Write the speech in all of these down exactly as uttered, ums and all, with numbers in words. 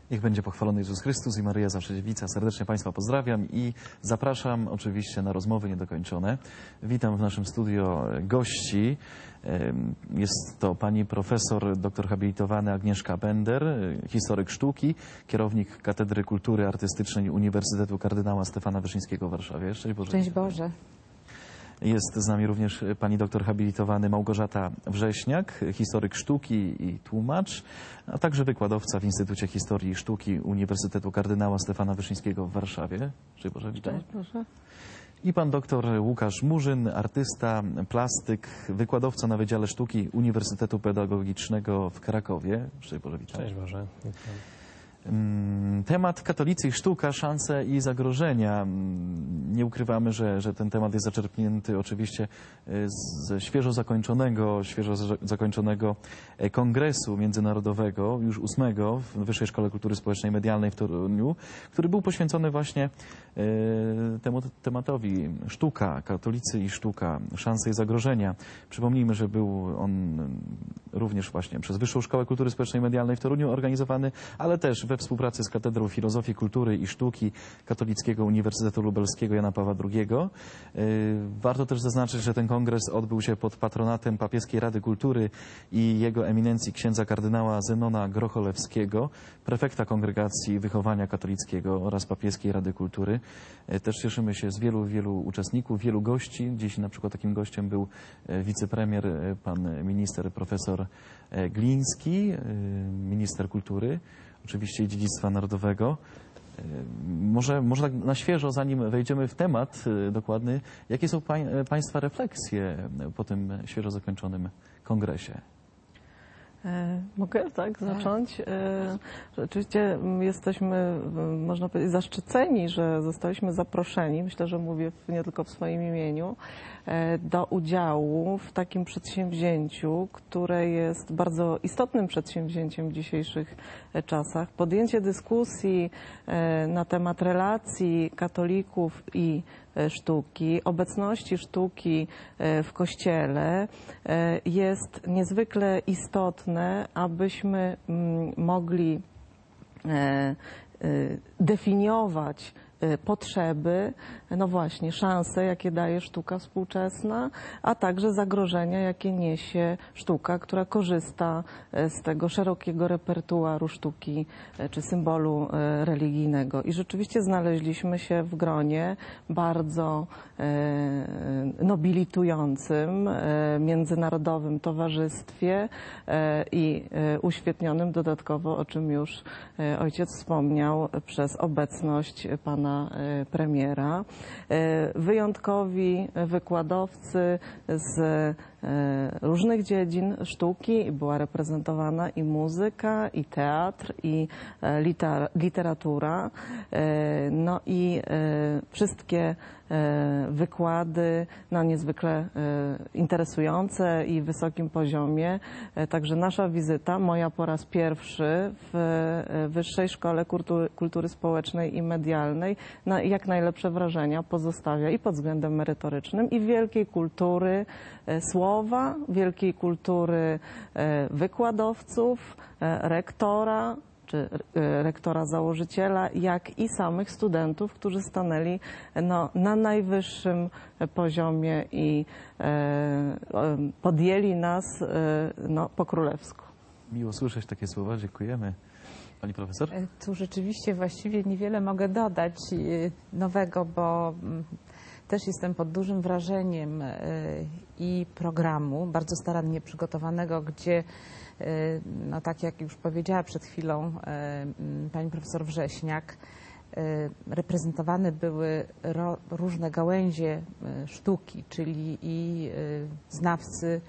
Niech będzie pochwalony Jezus Chrystus i Maryja zawsze dziewica. Serdecznie Państwa pozdrawiam i zapraszam oczywiście na rozmowy niedokończone. Witam w naszym studio gości. Jest to pani profesor, doktor habilitowany Agnieszka Bender, historyk sztuki, kierownik Katedry Kultury Artystycznej Uniwersytetu Kardynała Stefana Wyszyńskiego w Warszawie. Szczęść Boże. Szczęść Boże. Jest z nami również pani doktor habilitowany Małgorzata Wrześniak, historyk sztuki i tłumacz, a także wykładowca w Instytucie Historii i Sztuki Uniwersytetu Kardynała Stefana Wyszyńskiego w Warszawie. Szczęść Boże, witam. Szczęść Boże. I pan doktor Łukasz Murzyn, artysta, plastyk, wykładowca na Wydziale Sztuki Uniwersytetu Pedagogicznego w Krakowie. Szczęść Boże, witam. Cześć Boże. Witam. Temat katolicy i sztuka, szanse i zagrożenia. Nie ukrywamy, że, że ten temat jest zaczerpnięty oczywiście ze świeżo zakończonego, świeżo zakończonego kongresu międzynarodowego, już ósmego w Wyższej Szkole Kultury Społecznej i Medialnej w Toruniu, który był poświęcony właśnie temu tematowi sztuka, katolicy i sztuka, szanse i zagrożenia. Przypomnijmy, że był on również właśnie przez Wyższą Szkołę Kultury Społecznej i Medialnej w Toruniu organizowany, ale też we współpracy z Katedrą Filozofii, Kultury i Sztuki Katolickiego Uniwersytetu Lubelskiego Jana Pawła drugiego. Warto też zaznaczyć, że ten kongres odbył się pod patronatem Papieskiej Rady Kultury i jego eminencji księdza kardynała Zenona Grocholewskiego, prefekta Kongregacji Wychowania Katolickiego oraz Papieskiej Rady Kultury. Też cieszymy się z wielu, wielu uczestników, wielu gości. Dziś na przykład takim gościem był wicepremier, pan minister profesor Gliński, minister kultury, oczywiście i dziedzictwa narodowego. Może, może tak na świeżo, zanim wejdziemy w temat dokładny, jakie są pań, Państwa refleksje po tym świeżo zakończonym kongresie? E, mogę tak zacząć? E, rzeczywiście jesteśmy, można powiedzieć, zaszczyceni, że zostaliśmy zaproszeni, myślę, że mówię nie tylko w swoim imieniu, e, do udziału w takim przedsięwzięciu, które jest bardzo istotnym przedsięwzięciem w dzisiejszych czasach. Podjęcie dyskusji e, na temat relacji katolików i sztuki, obecności sztuki w Kościele jest niezwykle istotne, abyśmy mogli definiować potrzeby, no właśnie, szanse, jakie daje sztuka współczesna, a także zagrożenia, jakie niesie sztuka, która korzysta z tego szerokiego repertuaru sztuki czy symbolu religijnego. I rzeczywiście znaleźliśmy się w gronie bardzo nobilitującym, międzynarodowym towarzystwie i uświetnionym dodatkowo, o czym już ojciec wspomniał, przez obecność pana premiera. Wyjątkowi wykładowcy z różnych dziedzin sztuki, była reprezentowana i muzyka, i teatr, i literatura. No i wszystkie wykłady na niezwykle interesujące i wysokim poziomie. Także nasza wizyta, moja po raz pierwszy w Wyższej Szkole Kultury, Kultury Społecznej i Medialnej, na jak najlepsze wrażenia pozostawia i pod względem merytorycznym, i wielkiej kultury słowa, wielkiej kultury wykładowców, rektora, czy rektora założyciela, jak i samych studentów, którzy stanęli no, na najwyższym poziomie i e, podjęli nas e, no, po królewsku. Miło słyszeć takie słowa, dziękujemy. Pani profesor? Tu rzeczywiście właściwie niewiele mogę dodać nowego, bo też jestem pod dużym wrażeniem i programu, bardzo starannie przygotowanego, gdzie, no tak jak już powiedziała przed chwilą pani profesor Wrześniak, reprezentowane były ro, różne gałęzie sztuki, czyli i znawcy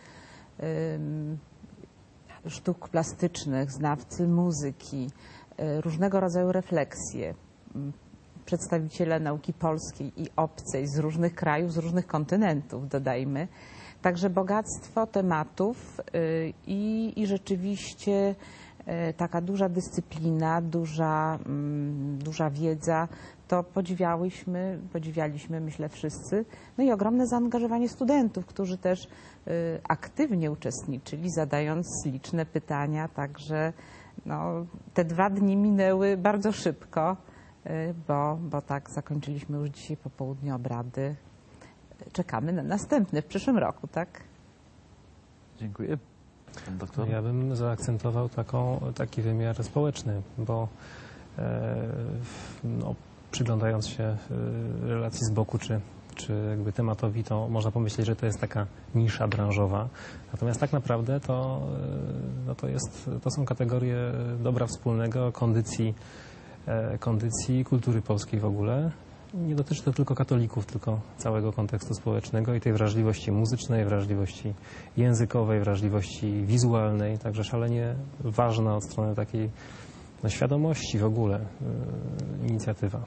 sztuk plastycznych, znawcy muzyki, różnego rodzaju refleksje, przedstawiciele nauki polskiej i obcej z różnych krajów, z różnych kontynentów, dodajmy. Także bogactwo tematów i, i rzeczywiście taka duża dyscyplina, duża, duża wiedza, to podziwiałyśmy, podziwialiśmy, myślę, wszyscy. No i ogromne zaangażowanie studentów, którzy też aktywnie uczestniczyli, zadając liczne pytania, także no, te dwa dni minęły bardzo szybko, bo, bo tak zakończyliśmy już dzisiaj po południu obrady. Czekamy na następny w przyszłym roku, tak? Dziękuję. Pan doktor? Ja bym zaakcentował taką, taki wymiar społeczny, bo e, no, przyglądając się e, relacji z boku, czy, czy jakby tematowi, to można pomyśleć, że to jest taka nisza branżowa. Natomiast tak naprawdę to, e, no to, jest, to są kategorie dobra wspólnego, kondycji, e, kondycji kultury polskiej w ogóle. Nie dotyczy to tylko katolików, tylko całego kontekstu społecznego i tej wrażliwości muzycznej, wrażliwości językowej, wrażliwości wizualnej, także szalenie ważna od strony takiej no, świadomości w ogóle yy, inicjatywa.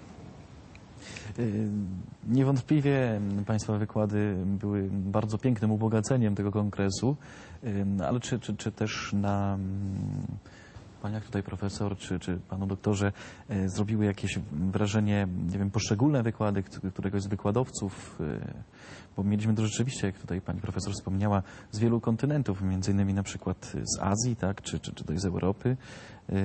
Niewątpliwie Państwa wykłady były bardzo pięknym ubogaceniem tego kongresu, ale czy, czy, czy też na Paniach tutaj profesor, czy, czy Panu doktorze e, zrobiły jakieś wrażenie, nie wiem, poszczególne wykłady któregoś z wykładowców, e, bo mieliśmy to rzeczywiście, jak tutaj Pani profesor wspomniała, z wielu kontynentów, między innymi na przykład z Azji, tak, czy, czy, czy to z Europy, e,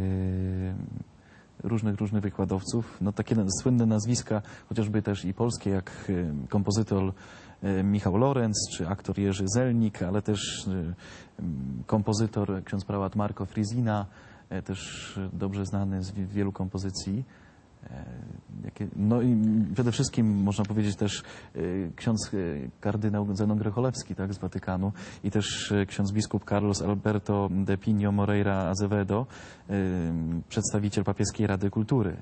różnych, różnych wykładowców. No takie słynne nazwiska, chociażby też i polskie, jak e, kompozytor Michał Lorenz, czy aktor Jerzy Zelnik, ale też kompozytor ksiądz prałat Marko Frizina, też dobrze znany z wielu kompozycji. No i przede wszystkim można powiedzieć też ksiądz kardynał Zenon Grecholewski, tak, z Watykanu, i też ksiądz biskup Carlos Alberto de Pinho Moreira Azevedo, przedstawiciel Papieskiej Rady Kultury.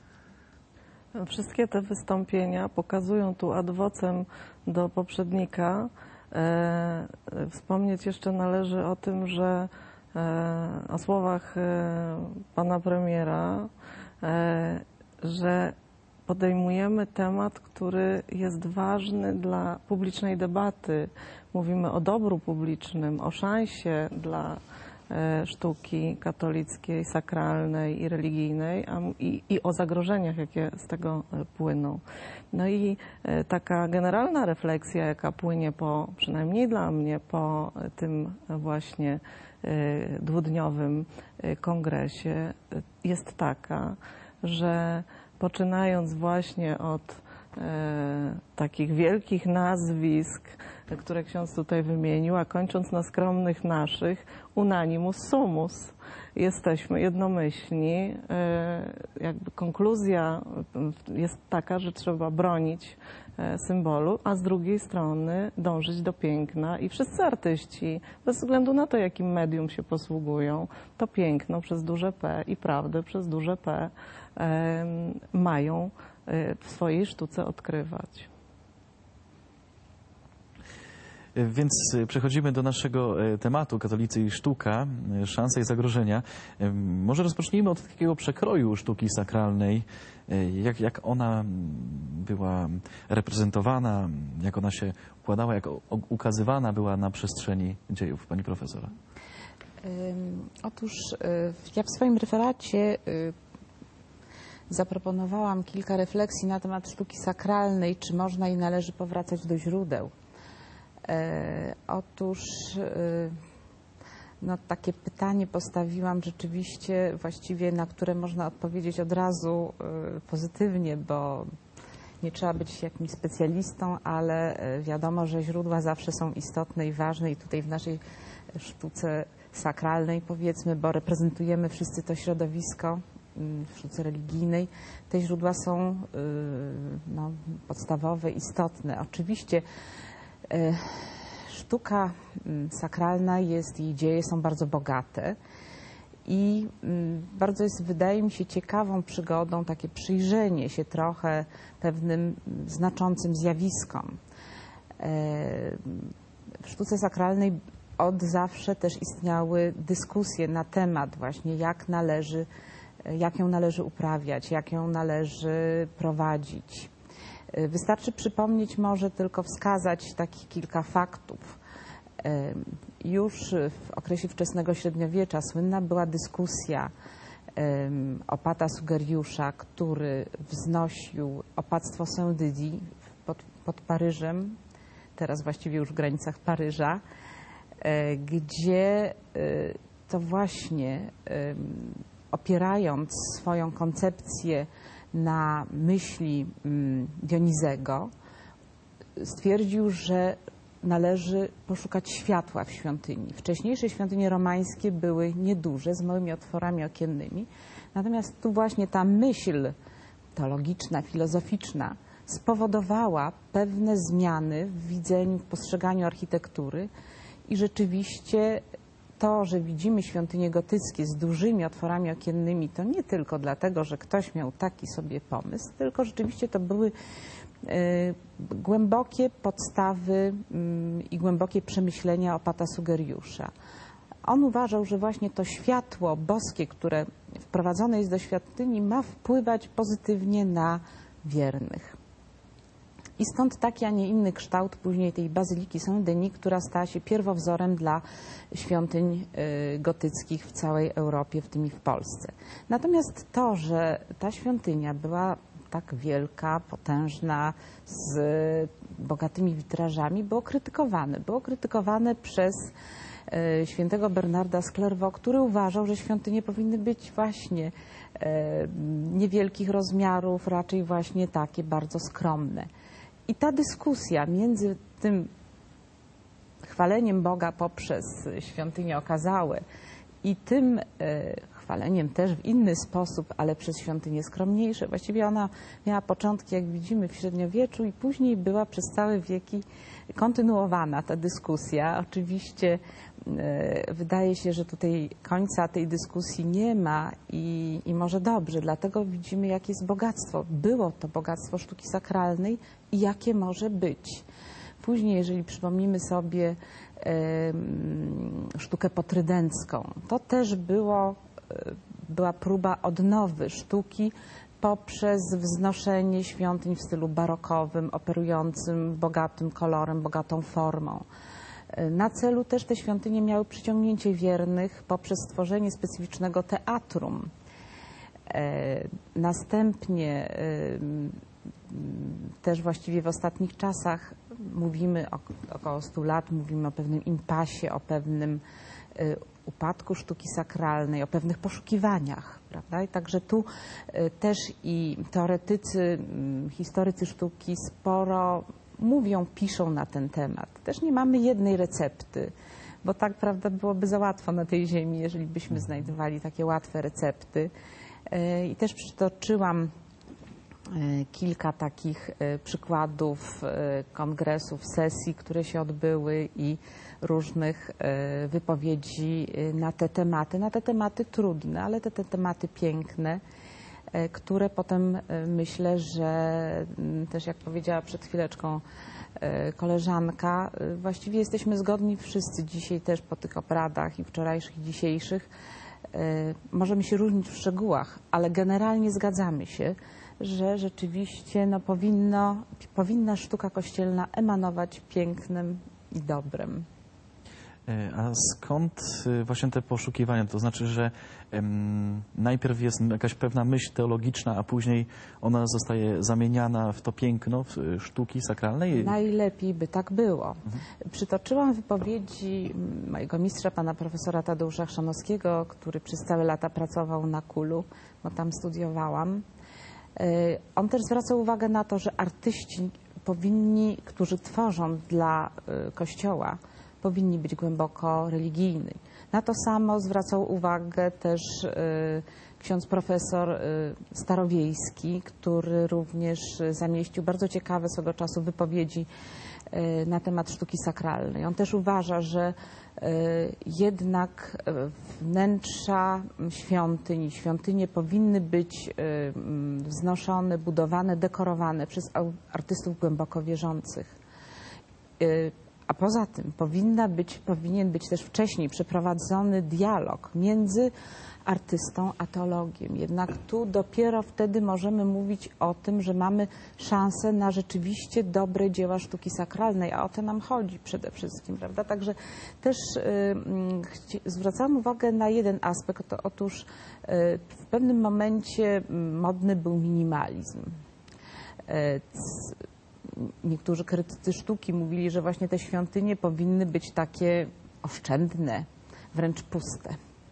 Wszystkie te wystąpienia pokazują tu ad vocem do poprzednika. E, wspomnieć jeszcze należy o tym, że e, o słowach e, pana premiera, e, że podejmujemy temat, który jest ważny dla publicznej debaty. Mówimy o dobru publicznym, o szansie dla sztuki katolickiej, sakralnej i religijnej a, i, i o zagrożeniach, jakie z tego płyną. No i taka generalna refleksja, jaka płynie po, przynajmniej dla mnie, po tym właśnie dwudniowym kongresie, jest taka, że poczynając właśnie od e, takich wielkich nazwisk, które ksiądz tutaj wymienił, a kończąc na skromnych naszych, unanimus sumus. Jesteśmy jednomyślni. E, jakby konkluzja jest taka, że trzeba bronić e, symbolu, a z drugiej strony dążyć do piękna i wszyscy artyści, bez względu na to, jakim medium się posługują, to piękno przez duże P i prawdę przez duże P e, mają w swojej sztuce odkrywać. Więc przechodzimy do naszego tematu, katolicy i sztuka, szanse i zagrożenia. Może rozpocznijmy od takiego przekroju sztuki sakralnej, jak, jak ona była reprezentowana, jak ona się układała, jak ukazywana była na przestrzeni dziejów. Pani profesor. Otóż ja w swoim referacie zaproponowałam kilka refleksji na temat sztuki sakralnej, czy można i należy powracać do źródeł. E, otóż e, no, takie pytanie postawiłam rzeczywiście właściwie, na które można odpowiedzieć od razu e, pozytywnie, bo nie trzeba być jakimś specjalistą, ale e, wiadomo, że źródła zawsze są istotne i ważne i tutaj w naszej sztuce sakralnej, powiedzmy, bo reprezentujemy wszyscy to środowisko, w sztuce religijnej, te źródła są no, podstawowe, istotne. Oczywiście sztuka sakralna jest, jej dzieje są bardzo bogate i bardzo jest, wydaje mi się, ciekawą przygodą takie przyjrzenie się trochę pewnym znaczącym zjawiskom. W sztuce sakralnej od zawsze też istniały dyskusje na temat właśnie, jak należy jak ją należy uprawiać, jak ją należy prowadzić. Wystarczy przypomnieć, może tylko wskazać takich kilka faktów. Już w okresie wczesnego średniowiecza słynna była dyskusja opata Sugeriusza, który wznosił opactwo Saint-Denis pod, pod Paryżem, teraz właściwie już w granicach Paryża, gdzie to właśnie ym, opierając swoją koncepcję na myśli ym, Dionizego, stwierdził, że należy poszukać światła w świątyni. Wcześniejsze świątynie romańskie były nieduże, z małymi otworami okiennymi, natomiast tu właśnie ta myśl teologiczna, filozoficzna spowodowała pewne zmiany w widzeniu, w postrzeganiu architektury i rzeczywiście to, że widzimy świątynie gotyckie z dużymi otworami okiennymi, to nie tylko dlatego, że ktoś miał taki sobie pomysł, tylko rzeczywiście to były y, głębokie podstawy y, i głębokie przemyślenia opata Sugeriusza. On uważał, że właśnie to światło boskie, które wprowadzone jest do świątyni, ma wpływać pozytywnie na wiernych. I stąd taki, a nie inny kształt później tej bazyliki Saint-Denis, która stała się pierwowzorem dla świątyń y, gotyckich w całej Europie, w tym i w Polsce. Natomiast to, że ta świątynia była tak wielka, potężna, z bogatymi witrażami, było krytykowane. Było krytykowane przez y, świętego Bernarda z Clairvaux, który uważał, że świątynie powinny być właśnie y, niewielkich rozmiarów, raczej właśnie takie bardzo skromne. I ta dyskusja między tym chwaleniem Boga poprzez świątynie okazałe i tym e, chwaleniem też w inny sposób, ale przez świątynie skromniejsze, właściwie ona miała początki, jak widzimy, w średniowieczu i później była przez całe wieki kontynuowana ta dyskusja. Oczywiście e, wydaje się, że tutaj końca tej dyskusji nie ma i, i może dobrze, dlatego widzimy, jakie jest bogactwo. Było to bogactwo sztuki sakralnej i jakie może być. Później, jeżeli przypomnimy sobie e, sztukę potrydencką, to też było, e, była próba odnowy sztuki poprzez wznoszenie świątyń w stylu barokowym, operującym bogatym kolorem, bogatą formą. E, na celu też te świątynie miały przyciągnięcie wiernych poprzez stworzenie specyficznego teatrum. E, następnie e, też właściwie w ostatnich czasach mówimy, około stu lat, mówimy o pewnym impasie, o pewnym y, upadku sztuki sakralnej, o pewnych poszukiwaniach, prawda? I także tu y, też i teoretycy, y, historycy sztuki sporo mówią, piszą na ten temat. Też nie mamy jednej recepty, bo tak, prawda, byłoby za łatwo na tej ziemi, jeżeli byśmy znajdowali takie łatwe recepty. Y, I też przytoczyłam kilka takich przykładów kongresów, sesji, które się odbyły i różnych wypowiedzi na te tematy, na te tematy trudne, ale te, te tematy piękne, które potem myślę, że też jak powiedziała przed chwileczką koleżanka, właściwie jesteśmy zgodni wszyscy dzisiaj też po tych obradach i wczorajszych i dzisiejszych. Możemy się różnić w szczegółach, ale generalnie zgadzamy się, że rzeczywiście no, powinno, powinna sztuka kościelna emanować pięknem i dobrem. A skąd właśnie te poszukiwania? To znaczy, że um, najpierw jest jakaś pewna myśl teologiczna, a później ona zostaje zamieniana w to piękno w sztuki sakralnej? Najlepiej by tak było. Mhm. Przytoczyłam wypowiedzi mojego mistrza, pana profesora Tadeusza Chrzanowskiego, który przez całe lata pracował na Kulu, bo tam studiowałam. On też zwraca uwagę na to, że artyści powinni, którzy tworzą dla Kościoła, powinni być głęboko religijni. Na to samo zwracał uwagę też ksiądz profesor Starowiejski, który również zamieścił bardzo ciekawe swego czasu wypowiedzi na temat sztuki sakralnej. On też uważa, że jednak wnętrza świątyń, świątynie powinny być wznoszone, budowane, dekorowane przez artystów głęboko wierzących. A poza tym powinna być, powinien być też wcześniej przeprowadzony dialog między artystą a teologiem. Jednak tu dopiero wtedy możemy mówić o tym, że mamy szansę na rzeczywiście dobre dzieła sztuki sakralnej, a o to nam chodzi przede wszystkim, prawda? Także też y, zwracam uwagę na jeden aspekt, to otóż y, w pewnym momencie modny był minimalizm. Y, Niektórzy krytycy sztuki mówili, że właśnie te świątynie powinny być takie oszczędne, wręcz puste.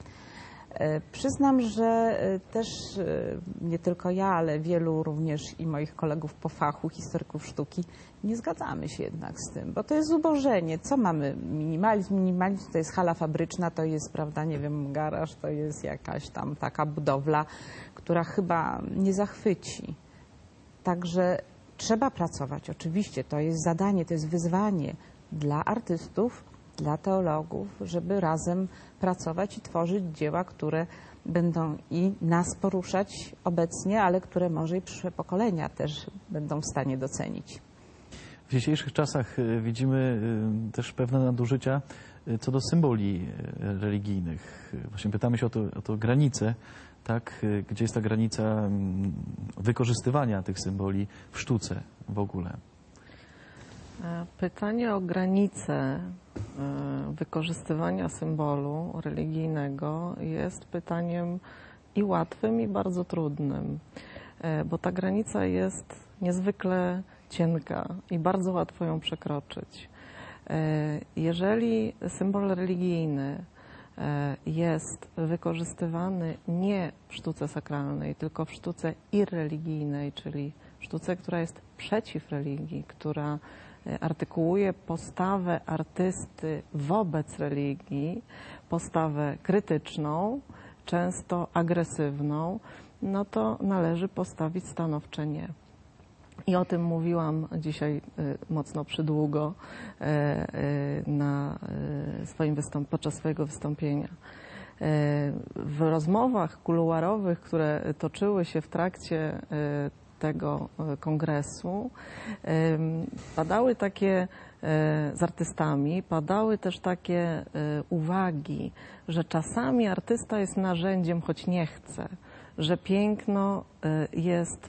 E, Przyznam, że e, też e, nie tylko ja, ale wielu również i moich kolegów po fachu, historyków sztuki, nie zgadzamy się jednak z tym, bo to jest zubożenie. Co mamy? Minimalizm, minimalizm to jest hala fabryczna, to jest, prawda, nie wiem, garaż, to jest jakaś tam taka budowla, która chyba nie zachwyci. Także trzeba pracować, oczywiście, to jest zadanie, to jest wyzwanie dla artystów, dla teologów, żeby razem pracować i tworzyć dzieła, które będą i nas poruszać obecnie, ale które może i przyszłe pokolenia też będą w stanie docenić. W dzisiejszych czasach y, widzimy y, też pewne nadużycia y, co do symboli y, religijnych. Y, Właśnie pytamy się o to, o to granicę, tak? Y, Gdzie jest ta granica mm, wykorzystywania tych symboli w sztuce w ogóle? E, Pytanie o granicę e, wykorzystywania symbolu religijnego jest pytaniem i łatwym, i bardzo trudnym, e, bo ta granica jest niezwykle cienka i bardzo łatwo ją przekroczyć. E, Jeżeli symbol religijny e, jest wykorzystywany nie w sztuce sakralnej, tylko w sztuce irreligijnej, czyli w sztuce, która jest przeciw religii, która artykułuje postawę artysty wobec religii, postawę krytyczną, często agresywną, no to należy postawić stanowcze nie. I o tym mówiłam dzisiaj mocno przydługo na swoim wystąp- podczas swojego wystąpienia. W rozmowach kuluarowych, które toczyły się w trakcie tego kongresu, padały takie z artystami, padały też takie uwagi, że czasami artysta jest narzędziem, choć nie chce, że piękno jest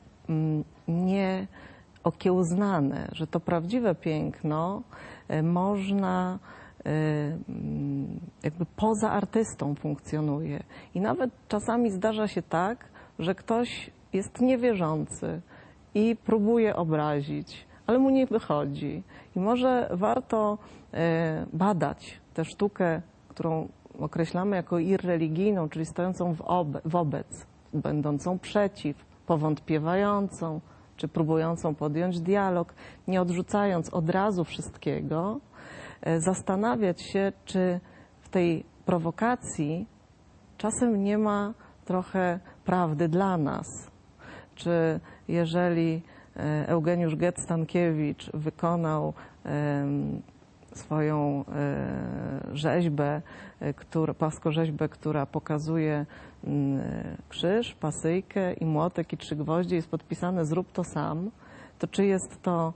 nieokiełznane, że to prawdziwe piękno można jakby poza artystą funkcjonuje. I nawet czasami zdarza się tak, że ktoś jest niewierzący i próbuje obrazić, ale mu nie wychodzi. I może warto badać tę sztukę, którą określamy jako irreligijną, czyli stojącą wobe- wobec, będącą przeciw, powątpiewającą, czy próbującą podjąć dialog, nie odrzucając od razu wszystkiego, zastanawiać się, czy w tej prowokacji czasem nie ma trochę prawdy dla nas. Czy jeżeli Eugeniusz Gett-Stankiewicz wykonał swoją rzeźbę, która, płaskorzeźbę, która pokazuje krzyż, pasyjkę i młotek i trzy gwoździe, jest podpisane "zrób to sam", to czy jest to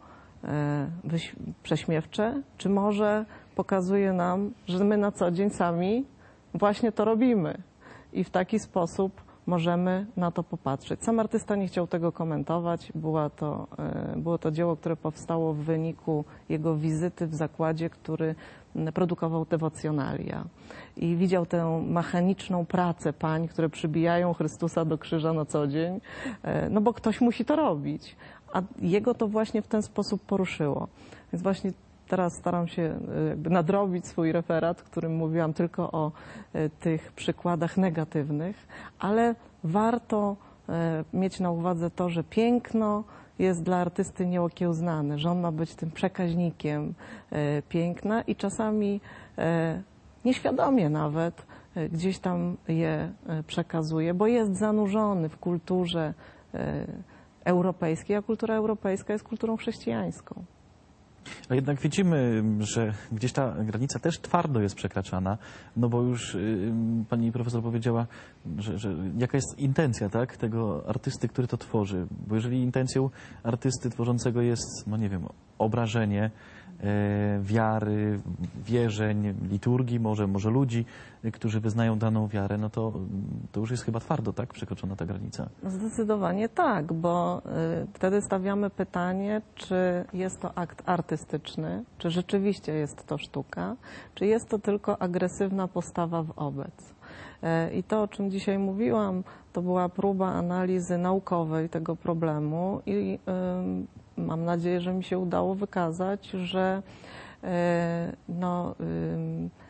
prześmiewcze, czy może pokazuje nam, że my na co dzień sami właśnie to robimy i w taki sposób możemy na to popatrzeć. Sam artysta nie chciał tego komentować. Była to, było to dzieło, które powstało w wyniku jego wizyty w zakładzie, który produkował dewocjonalia. I widział tę mechaniczną pracę pań, które przybijają Chrystusa do krzyża na co dzień, no bo ktoś musi to robić. A jego to właśnie w ten sposób poruszyło. Więc właśnie teraz staram się jakby nadrobić swój referat, w którym mówiłam tylko o tych przykładach negatywnych, ale warto mieć na uwadze to, że piękno jest dla artysty nieokiełznane, że on ma być tym przekaźnikiem piękna i czasami nieświadomie nawet gdzieś tam je przekazuje, bo jest zanurzony w kulturze europejskiej, a kultura europejska jest kulturą chrześcijańską. A jednak widzimy, że gdzieś ta granica też twardo jest przekraczana, no bo już y, pani profesor powiedziała, że, że jaka jest intencja, tak, tego artysty, który to tworzy. Bo jeżeli intencją artysty tworzącego jest, no nie wiem, obrażenie e, wiary, wierzeń, liturgii, może, może ludzi, y, którzy wyznają daną wiarę, no to, to już jest chyba twardo, tak, przekroczona ta granica. Zdecydowanie tak, bo y, wtedy stawiamy pytanie, czy jest to akt artystyczny, czy rzeczywiście jest to sztuka, czy jest to tylko agresywna postawa wobec. Y, I to, o czym dzisiaj mówiłam, to była próba analizy naukowej tego problemu i y, mam nadzieję, że mi się udało wykazać, że y, no, y,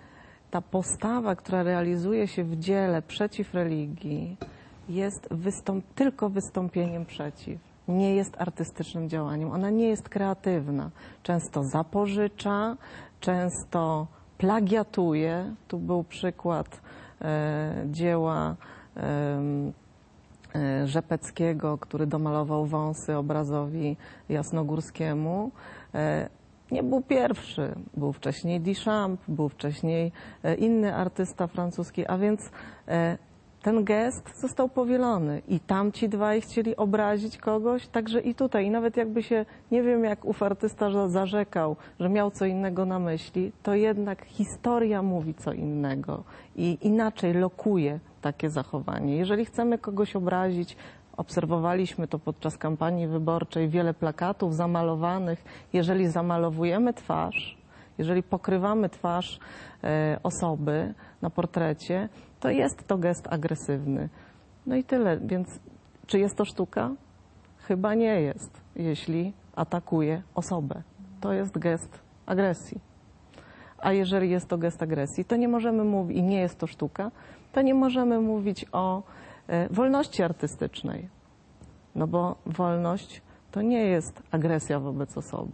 ta postawa, która realizuje się w dziele przeciw religii, jest wystąp tylko wystąpieniem przeciw. Nie jest artystycznym działaniem. Ona nie jest kreatywna. Często zapożycza, często plagiatuje. Tu był przykład e, dzieła e, e, Rzepeckiego, który domalował wąsy obrazowi jasnogórskiemu. E, nie był pierwszy. Był wcześniej Duchamp, był wcześniej e, inny artysta francuski, a więc e, ten gest został powielony i tamci dwaj chcieli obrazić kogoś, także i tutaj. I nawet jakby się, nie wiem jak ów artysta zarzekał, że miał co innego na myśli, to jednak historia mówi co innego i inaczej lokuje takie zachowanie. Jeżeli chcemy kogoś obrazić, obserwowaliśmy to podczas kampanii wyborczej, wiele plakatów zamalowanych. Jeżeli zamalowujemy twarz, jeżeli pokrywamy twarz e, osoby na portrecie, to jest to gest agresywny. No i tyle. Więc czy jest to sztuka? Chyba nie jest, jeśli atakuje osobę. To jest gest agresji. A jeżeli jest to gest agresji, to nie możemy mówić, i nie jest to sztuka, to nie możemy mówić o e, wolności artystycznej. No bo wolność to nie jest agresja wobec osoby.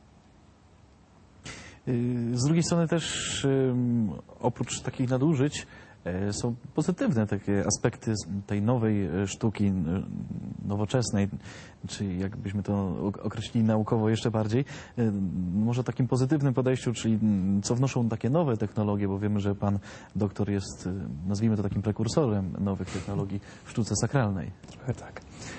Z drugiej strony też oprócz takich nadużyć są pozytywne takie aspekty tej nowej sztuki nowoczesnej, czy jakbyśmy to określili naukowo jeszcze bardziej. Może takim pozytywnym podejściu, czyli co wnoszą takie nowe technologie, bo wiemy, że pan doktor jest, nazwijmy to takim prekursorem nowych technologii w sztuce sakralnej. Trochę tak.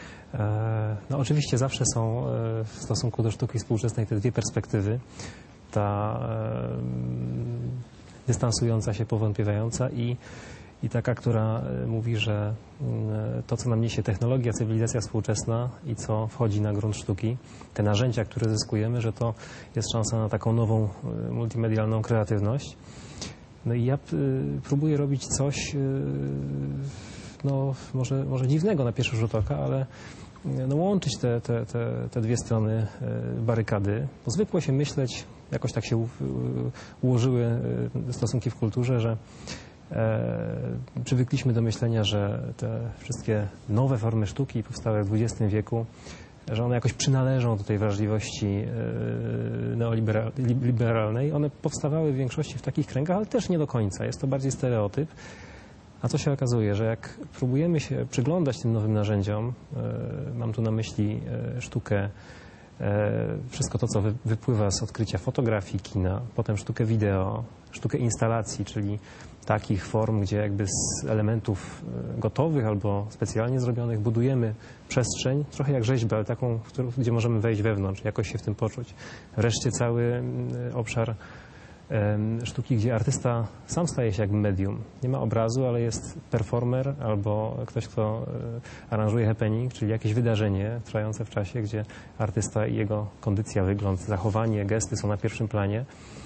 No oczywiście zawsze są w stosunku do sztuki współczesnej te dwie perspektywy. Ta e, dystansująca się, powątpiewająca i, i taka, która mówi, że e, to, co nam niesie technologia, cywilizacja współczesna i co wchodzi na grunt sztuki, te narzędzia, które zyskujemy, że to jest szansa na taką nową, e, multimedialną kreatywność. No i ja e, próbuję robić coś, e, no może, może dziwnego na pierwszy rzut oka, ale no, łączyć te, te, te, te dwie strony barykady. Bo zwykło się myśleć, jakoś tak się ułożyły stosunki w kulturze, że e, przywykliśmy do myślenia, że te wszystkie nowe formy sztuki powstałe w dwudziestym wieku, że one jakoś przynależą do tej wrażliwości e, neoliberalnej. One powstawały w większości w takich kręgach, ale też nie do końca. Jest to bardziej stereotyp. A co się okazuje, że jak próbujemy się przyglądać tym nowym narzędziom, e, mam tu na myśli e, sztukę, e, wszystko to, co wy, wypływa z odkrycia fotografii, kina, potem sztukę wideo, sztukę instalacji, czyli takich form, gdzie jakby z elementów gotowych albo specjalnie zrobionych budujemy przestrzeń, trochę jak rzeźbę, ale taką, gdzie możemy wejść wewnątrz, jakoś się w tym poczuć. Wreszcie cały obszar sztuki, gdzie artysta sam staje się jakby medium. Nie ma obrazu, ale jest performer albo ktoś, kto aranżuje happening, czyli jakieś wydarzenie trwające w czasie, gdzie artysta i jego kondycja, wygląd, zachowanie, gesty są na pierwszym planie.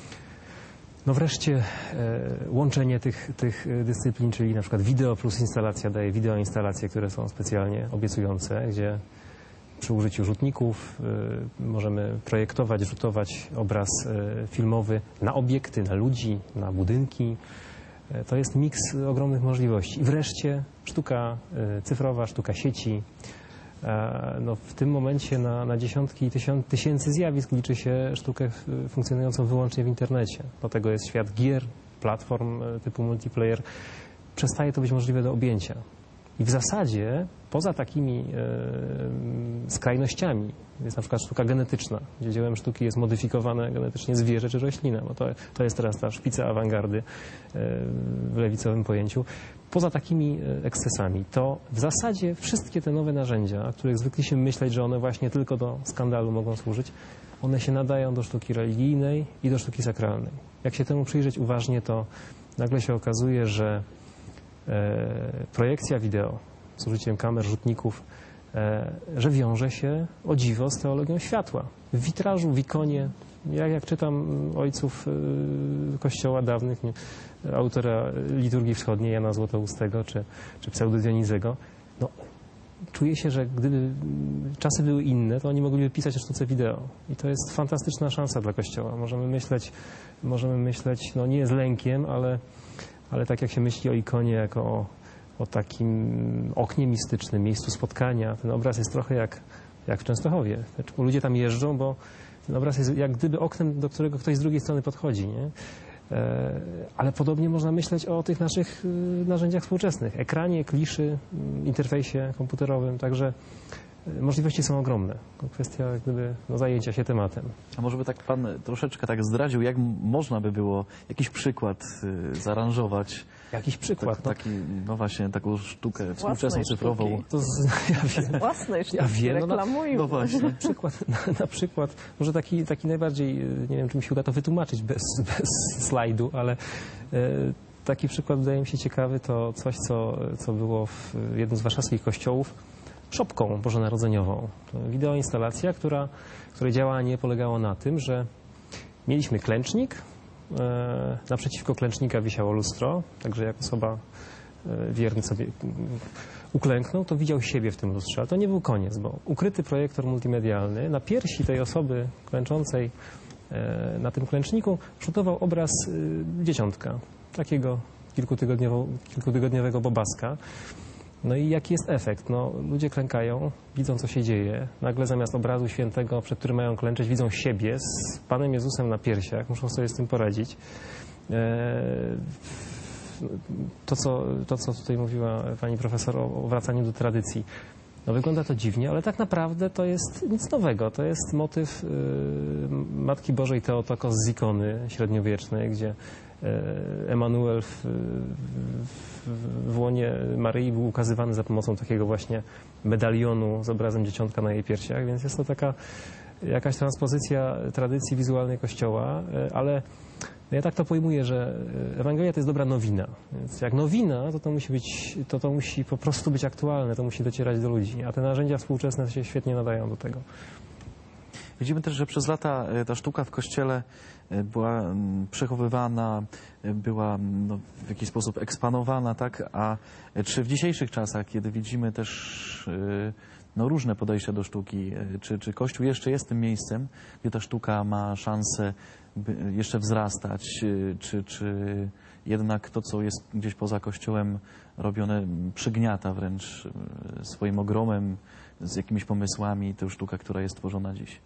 No wreszcie e, łączenie tych, tych dyscyplin, czyli na przykład wideo plus instalacja daje wideoinstalacje, które są specjalnie obiecujące, gdzie przy użyciu rzutników y, możemy projektować, rzutować obraz y, filmowy na obiekty, na ludzi, na budynki. Y, to jest miks ogromnych możliwości. I wreszcie sztuka y, cyfrowa, sztuka sieci. Y, no, w tym momencie na, na dziesiątki tysiąc, tysięcy zjawisk liczy się sztukę y, funkcjonującą wyłącznie w internecie. Do tego jest świat gier, platform y, typu multiplayer. Przestaje to być możliwe do objęcia. I w zasadzie poza takimi e, skrajnościami jest na przykład sztuka genetyczna, gdzie dziełem sztuki jest modyfikowane genetycznie zwierzę czy roślina, bo to, to jest teraz ta szpica awangardy e, w lewicowym pojęciu. Poza takimi ekscesami to w zasadzie wszystkie te nowe narzędzia, o których zwykliśmy myśleć, że one właśnie tylko do skandalu mogą służyć, one się nadają do sztuki religijnej i do sztuki sakralnej. Jak się temu przyjrzeć uważnie, to nagle się okazuje, że E, projekcja wideo z użyciem kamer, rzutników, e, że wiąże się o dziwo z teologią światła. W witrażu, w ikonie, jak, jak czytam ojców e, kościoła dawnych, nie, autora liturgii wschodniej Jana Złotoustego czy, czy Pseudodionizego, no, czuję się, że gdyby czasy były inne, to oni mogliby pisać o sztuce wideo. I to jest fantastyczna szansa dla Kościoła. Możemy myśleć, możemy myśleć no nie z lękiem, ale, ale tak jak się myśli o ikonie jako o, o takim oknie mistycznym, miejscu spotkania. Ten obraz jest trochę jak, jak w Częstochowie. Znaczy, ludzie tam jeżdżą, bo ten obraz jest jak gdyby oknem, do którego ktoś z drugiej strony podchodzi, nie? Ale podobnie można myśleć o tych naszych narzędziach współczesnych. Ekranie, kliszy, interfejsie komputerowym. Także możliwości są ogromne. Kwestia jak gdyby no, zajęcia się tematem. A może by tak pan troszeczkę tak zdradził, jak m- można by było jakiś przykład y, zaaranżować? Jakiś przykład. Tak, taki, no właśnie, taką sztukę współczesną, Własnej cyfrową. sztuki. To z, ja wiem, Własnej sztuki Ja wiem, no na- reklamujmy. No właśnie. przykład, na, na przykład, może taki, taki najbardziej, nie wiem, czy mi się uda to wytłumaczyć bez, bez slajdu, ale e, taki przykład wydaje mi się ciekawy, to coś, co, co było w jednym z warszawskich kościołów, szopką bożonarodzeniową. To wideoinstalacja, która, której działanie polegało na tym, że mieliśmy klęcznik, e, naprzeciwko klęcznika wisiało lustro, także jak osoba e, wierny sobie uklęknął, to widział siebie w tym lustrze. Ale to nie był koniec, bo ukryty projektor multimedialny na piersi tej osoby klęczącej e, na tym klęczniku szutował obraz e, dzieciątka, takiego kilkutygodniowo, kilkutygodniowego bobaska. No i jaki jest efekt? No, ludzie klękają, widzą, co się dzieje. Nagle zamiast obrazu świętego, przed którym mają klęczeć, widzą siebie z Panem Jezusem na piersiach. Muszą sobie z tym poradzić. E, to, co, to, co tutaj mówiła pani profesor o, o wracaniu do tradycji. No, wygląda to dziwnie, ale tak naprawdę to jest nic nowego. To jest motyw y, Matki Bożej Theotokos z ikony średniowiecznej, gdzie Emanuel w, w, w łonie Maryi był ukazywany za pomocą takiego właśnie medalionu z obrazem dzieciątka na jej piersiach, więc jest to taka jakaś transpozycja tradycji wizualnej Kościoła, ale ja tak to pojmuję, że Ewangelia to jest dobra nowina. Więc jak nowina, to to musi być, to to musi po prostu być aktualne, to musi docierać do ludzi, a te narzędzia współczesne się świetnie nadają do tego. Widzimy też, że przez lata e, ta sztuka w Kościele e, była mm, przechowywana, e, była mm, no, w jakiś sposób eksponowana, tak? A e, czy w dzisiejszych czasach, kiedy widzimy też e, no, różne podejścia do sztuki, e, czy, czy Kościół jeszcze jest tym miejscem, gdzie ta sztuka ma szansę by, jeszcze wzrastać, e, czy, czy jednak to, co jest gdzieś poza Kościołem robione, przygniata wręcz e, swoim ogromem, z jakimiś pomysłami, tę sztukę, która jest tworzona dziś?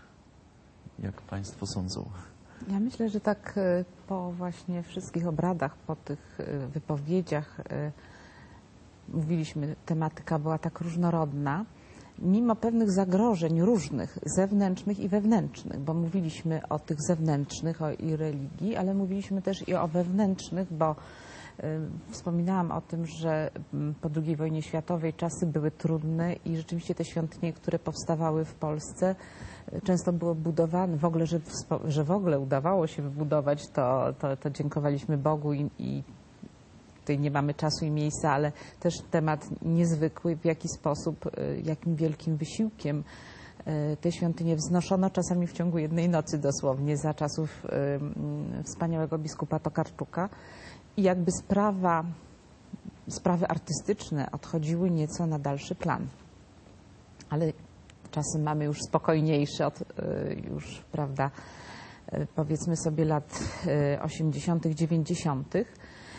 Jak państwo sądzą? Ja myślę, że tak y, po właśnie wszystkich obradach, po tych y, wypowiedziach y, mówiliśmy, tematyka była tak różnorodna, mimo pewnych zagrożeń różnych, zewnętrznych i wewnętrznych, bo mówiliśmy o tych zewnętrznych, o i religii, ale mówiliśmy też i o wewnętrznych, bo y, wspominałam o tym, że y, po drugiej wojnie światowej czasy były trudne i rzeczywiście te świątynie, które powstawały w Polsce, często było budowane, w ogóle, że, że w ogóle udawało się wybudować, to, to, to dziękowaliśmy Bogu i, i tutaj nie mamy czasu i miejsca, ale też temat niezwykły, w jaki sposób, jakim wielkim wysiłkiem te świątynie wznoszono, czasami w ciągu jednej nocy dosłownie, za czasów wspaniałego biskupa Tokarczuka. I jakby sprawa, sprawy artystyczne odchodziły nieco na dalszy plan. Ale czasy mamy już spokojniejsze od już, prawda, powiedzmy sobie lat osiemdziesiątych, dziewięćdziesiątych.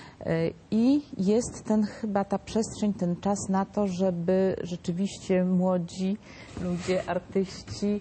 I jest ten chyba ta przestrzeń, ten czas na to, żeby rzeczywiście młodzi ludzie, artyści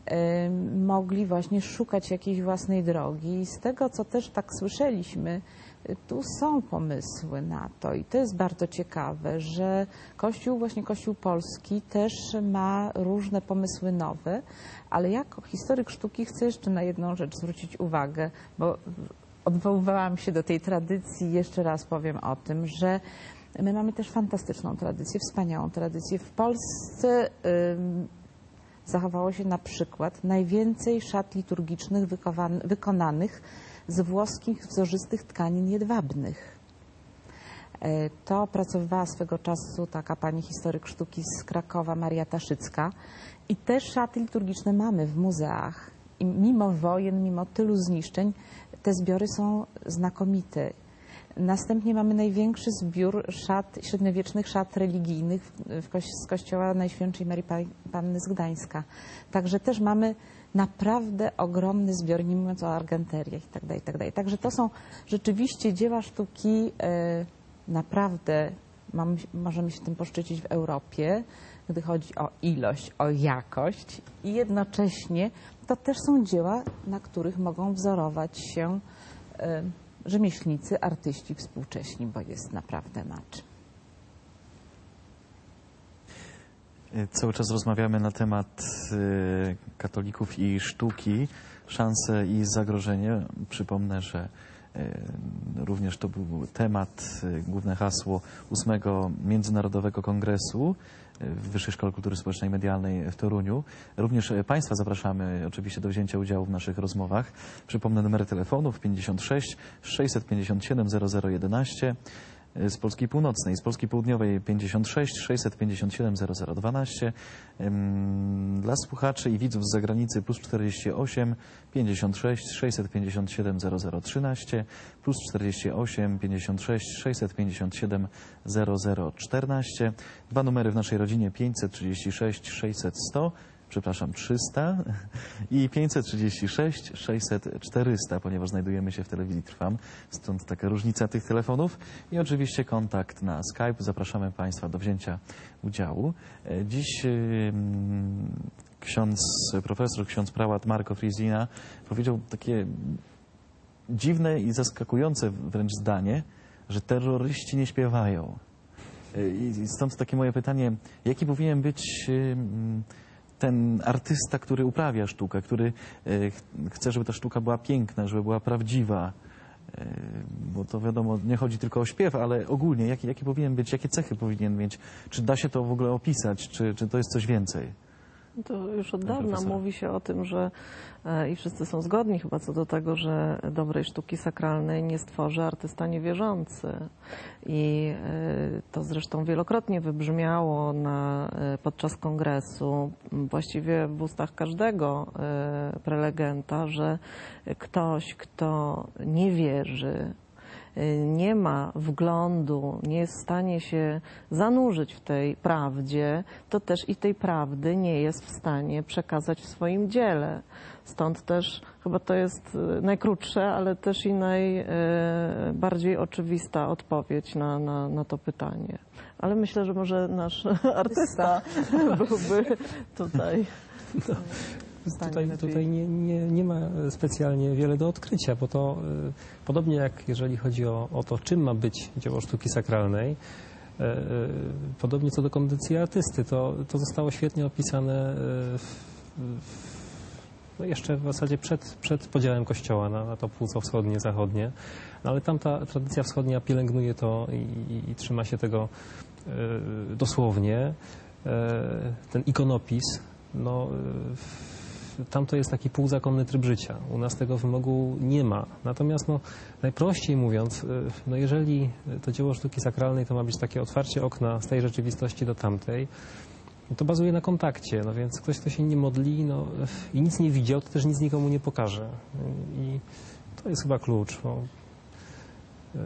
mogli właśnie szukać jakiejś własnej drogi. I z tego, co też tak słyszeliśmy, tu są pomysły na to i to jest bardzo ciekawe, że Kościół, właśnie Kościół polski też ma różne pomysły nowe, ale jako historyk sztuki chcę jeszcze na jedną rzecz zwrócić uwagę, bo odwoływałam się do tej tradycji, jeszcze raz powiem o tym, że my mamy też fantastyczną tradycję, wspaniałą tradycję. W Polsce ym, zachowało się na przykład najwięcej szat liturgicznych wykonanych z włoskich wzorzystych tkanin jedwabnych. To opracowywała swego czasu taka pani historyk sztuki z Krakowa, Maria Taszycka. I te szaty liturgiczne mamy w muzeach. I mimo wojen, mimo tylu zniszczeń, te zbiory są znakomite. Następnie mamy największy zbiór szat, średniowiecznych szat religijnych w, w koś, z kościoła Najświętszej Marii Panny z Gdańska. Także też mamy naprawdę ogromny zbiór, nie mówiąc o argenteriach itd., itd. Także to są rzeczywiście dzieła sztuki e, naprawdę, mam, możemy się tym poszczycić w Europie, gdy chodzi o ilość, o jakość i jednocześnie to też są dzieła, na których mogą wzorować się e, rzemieślnicy, artyści współcześni, bo jest naprawdę na czym. Cały czas rozmawiamy na temat y, katolików i sztuki, szanse i zagrożenie. Przypomnę, że y, również to był temat, y, główne hasło ósmego Międzynarodowego Kongresu w Wyższej Szkole Kultury Społecznej i Medialnej w Toruniu. Również Państwa zapraszamy oczywiście do wzięcia udziału w naszych rozmowach. Przypomnę numery telefonów pięćdziesiąt sześć sześćset pięćdziesiąt siedem zero zero jedenaście, z Polski Północnej, z Polski Południowej pięćdziesiąt sześć sześćset pięćdziesiąt siedem zero zero dwanaście. Dla słuchaczy i widzów z zagranicy plus czterdzieści osiem pięćdziesiąt sześć sześćset pięćdziesiąt siedem zero zero trzynaście, plus czterdzieści osiem pięćdziesiąt sześć sześćset pięćdziesiąt siedem zero zero czternaście. Dwa numery w naszej rodzinie pięćset trzydzieści sześć sześćset sto, przepraszam, trzysta i pięćset trzydzieści sześć sześćset czterysta, ponieważ znajdujemy się w Telewizji Trwam, stąd taka różnica tych telefonów. I oczywiście kontakt na Skype. Zapraszamy Państwa do wzięcia udziału. Dziś yy, ksiądz profesor, ksiądz prałat Marko Friesina powiedział takie dziwne i zaskakujące wręcz zdanie, że terroryści nie śpiewają. I stąd takie moje pytanie, jaki powinien być yy, ten artysta, który uprawia sztukę, który e, chce, żeby ta sztuka była piękna, żeby była prawdziwa, e, bo to wiadomo, nie chodzi tylko o śpiew, ale ogólnie, jaki, jaki powinien być, jakie cechy powinien mieć, czy da się to w ogóle opisać, czy, czy to jest coś więcej? To już od Panie dawna profesorze. mówi się o tym, że e, i wszyscy są zgodni chyba co do tego, że dobrej sztuki sakralnej nie stworzy artysta niewierzący. I e, to zresztą wielokrotnie wybrzmiało na, e, podczas kongresu, właściwie w ustach każdego e, prelegenta, że ktoś, kto nie wierzy, nie ma wglądu, nie jest w stanie się zanurzyć w tej prawdzie, to też i tej prawdy nie jest w stanie przekazać w swoim dziele. Stąd też chyba to jest najkrótsze, ale też i najbardziej oczywista odpowiedź na, na, na to pytanie. Ale myślę, że może nasz artysta byłby tutaj... No. Tutaj, tutaj nie, nie, nie ma specjalnie wiele do odkrycia, bo to y, podobnie jak jeżeli chodzi o, o to, czym ma być dzieło sztuki sakralnej, y, y, podobnie co do kondycji artysty, to, to zostało świetnie opisane y, w, w, no jeszcze w zasadzie przed, przed podziałem Kościoła na, na to płuco wschodnie, zachodnie, no ale tam ta tradycja wschodnia pielęgnuje to i, i, i trzyma się tego y, dosłownie. Y, ten ikonopis, no y, tam to jest taki półzakonny tryb życia. U nas tego wymogu nie ma. Natomiast no, najprościej mówiąc, no, jeżeli to dzieło sztuki sakralnej to ma być takie otwarcie okna z tej rzeczywistości do tamtej, no, to bazuje na kontakcie. No więc ktoś, kto się nie modli no, i nic nie widział, to też nic nikomu nie pokaże. I to jest chyba klucz. Bo, yy,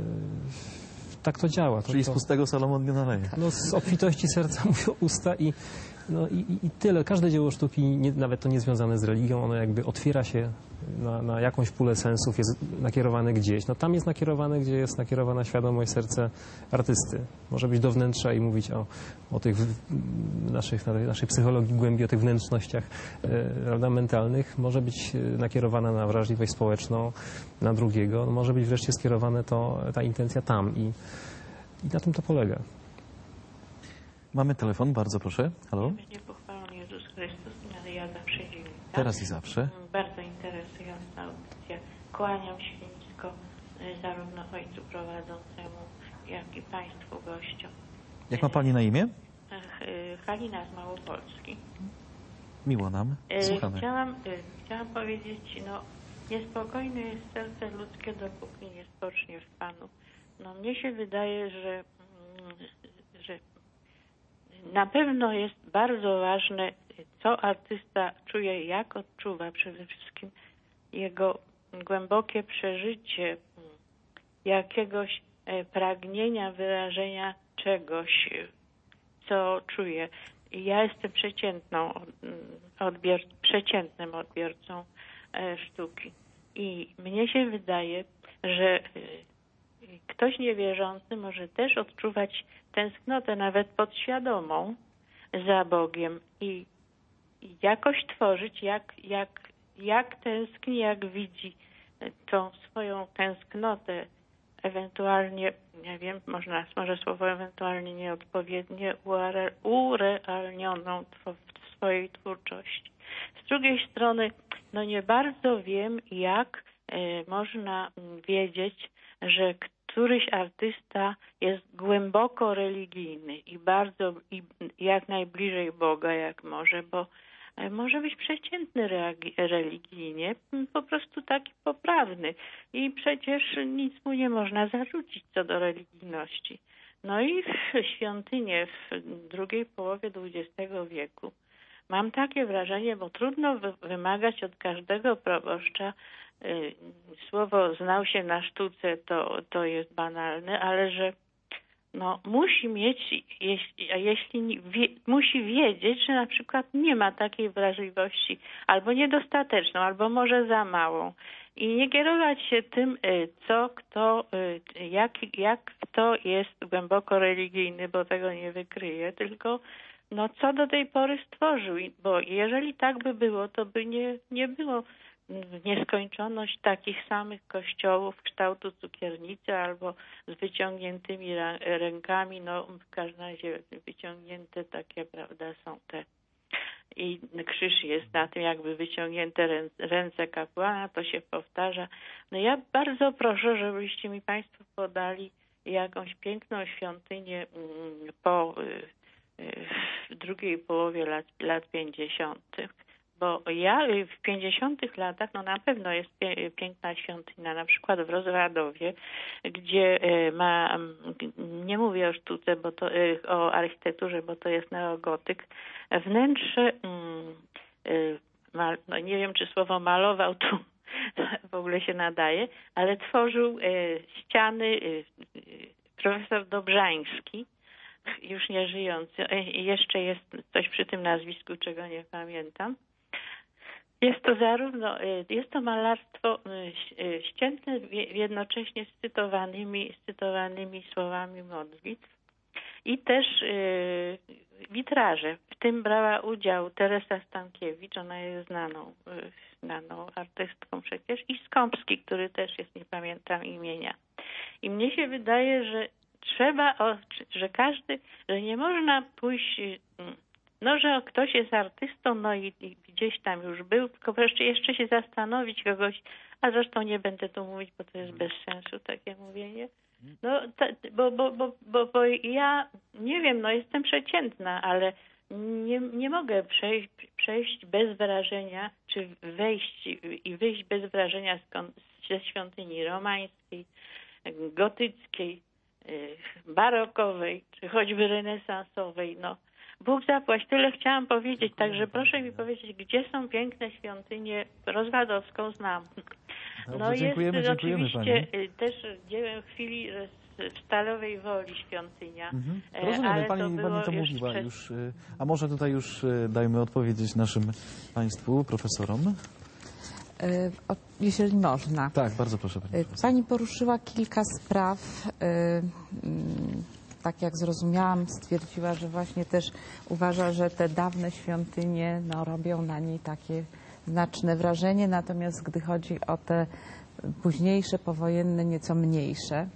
tak to działa. To, Czyli z to, pustego Salomon nie naleje. no, z obfitości serca mówią usta i No i, i tyle. Każde dzieło sztuki, nie, nawet to niezwiązane z religią, ono jakby otwiera się na, na jakąś pulę sensów, jest nakierowane gdzieś. No tam jest nakierowane, gdzie jest nakierowana świadomość, serce artysty. Może być do wnętrza i mówić o, o tych w, naszych, naszej psychologii głębi, o tych wnętrznościach e, prawda, mentalnych. Może być nakierowana na wrażliwość społeczną, na drugiego. No, może być wreszcie skierowane to, ta intencja tam i, i na tym to polega. Mamy telefon, bardzo proszę. Halo? Będzie pochwalony Jezus Chrystus, ale ja zawsze dziękuję. Teraz i zawsze. Bardzo interesująca audycja. Kłaniam się nisko zarówno ojcu prowadzącemu, jak i państwu gościom. Jak ma Pani na imię? Halina z Małopolski. Miło nam. Słuchamy. Chciałam, chciałam powiedzieć, no niespokojne jest serce ludzkie, dopóki nie spocznie w Panu. No mnie się wydaje, że, że na pewno jest bardzo ważne, co artysta czuje, jak odczuwa przede wszystkim jego głębokie przeżycie jakiegoś e, pragnienia wyrażenia czegoś, e, co czuję. I ja jestem przeciętną odbior, przeciętnym odbiorcą e, sztuki. I mnie się wydaje, że e, ktoś niewierzący może też odczuwać tęsknotę, nawet podświadomą, za Bogiem i, i jakoś tworzyć, jak, jak, jak tęskni, jak widzi tą swoją tęsknotę, ewentualnie, nie wiem, można, może słowo ewentualnie nieodpowiednie, uare- urealnioną w swojej twórczości. Z drugiej strony, no nie bardzo wiem, jak y, można wiedzieć, że któryś artysta jest głęboko religijny i bardzo, i jak najbliżej Boga, jak może, bo może być przeciętny religijnie, po prostu taki poprawny. I przecież nic mu nie można zarzucić co do religijności. No i świątynie w drugiej połowie dwudziestego wieku. Mam takie wrażenie, bo trudno wymagać od każdego proboszcza, słowo znał się na sztuce, to, to jest banalne, ale że no, musi mieć, jeśli, a jeśli wie, musi wiedzieć, że na przykład nie ma takiej wrażliwości, albo niedostateczną, albo może za małą. I nie kierować się tym, co kto, jak, jak kto jest głęboko religijny, bo tego nie wykryje, tylko no, co do tej pory stworzył. Bo jeżeli tak by było, to by nie, nie było nieskończoność takich samych kościołów kształtu cukiernicy albo z wyciągniętymi rękami, no w każdym razie wyciągnięte takie, prawda, są te i krzyż jest na tym jakby wyciągnięte ręce kapłana, to się powtarza. No ja bardzo proszę, żebyście mi Państwo podali jakąś piękną świątynię po w drugiej połowie lat, lat pięćdziesiątych. Bo ja w pięćdziesiątych latach, no na pewno jest piękna świątynia, na przykład w Rozwadowie, gdzie ma, nie mówię o sztuce, bo to, o architekturze, bo to jest neogotyk, wnętrze, no nie wiem, czy słowo malował tu w ogóle się nadaje, ale tworzył ściany profesor Dobrzański, już nie żyjący. Jeszcze jest coś przy tym nazwisku, czego nie pamiętam. Jest to zarówno, jest to malarstwo ściętne jednocześnie z cytowanymi, z cytowanymi słowami modlitw i też witraże. W tym brała udział Teresa Stankiewicz, ona jest znaną, znaną artystką przecież, i Skąpski, który też jest, nie pamiętam imienia. I mnie się wydaje, że trzeba, że każdy, że nie można pójść, no, że ktoś jest artystą, no i, i gdzieś tam już był, tylko wreszcie jeszcze się zastanowić kogoś, a zresztą nie będę tu mówić, bo to jest bez sensu takie mówienie. No, ta, bo, bo, bo, bo, bo ja nie wiem, no jestem przeciętna, ale nie, nie mogę przejść, przejść bez wrażenia, czy wejść i wyjść bez wrażenia z, ze świątyni romańskiej, gotyckiej, barokowej, czy choćby renesansowej, no. Bóg zapłać, tyle chciałam powiedzieć, także proszę mi powiedzieć, gdzie są piękne świątynie. Rozwadowską znam. Dobrze, No dziękujemy, jest dziękujemy oczywiście pani. też dziełem chwili w Stalowej Woli świątynia. Mhm. Ale Rozumiemy, to pani, było pani to już mówiła przed... już. y, A może tutaj już y, dajmy odpowiedzieć naszym państwu, profesorom. Y, o, jeżeli można. Tak, bardzo proszę pani Y, profesor. Pani poruszyła kilka spraw. y, mm, Tak jak zrozumiałam, stwierdziła, że właśnie też uważa, że te dawne świątynie no, robią na niej takie znaczne wrażenie, natomiast gdy chodzi o te późniejsze, powojenne, nieco mniejsze.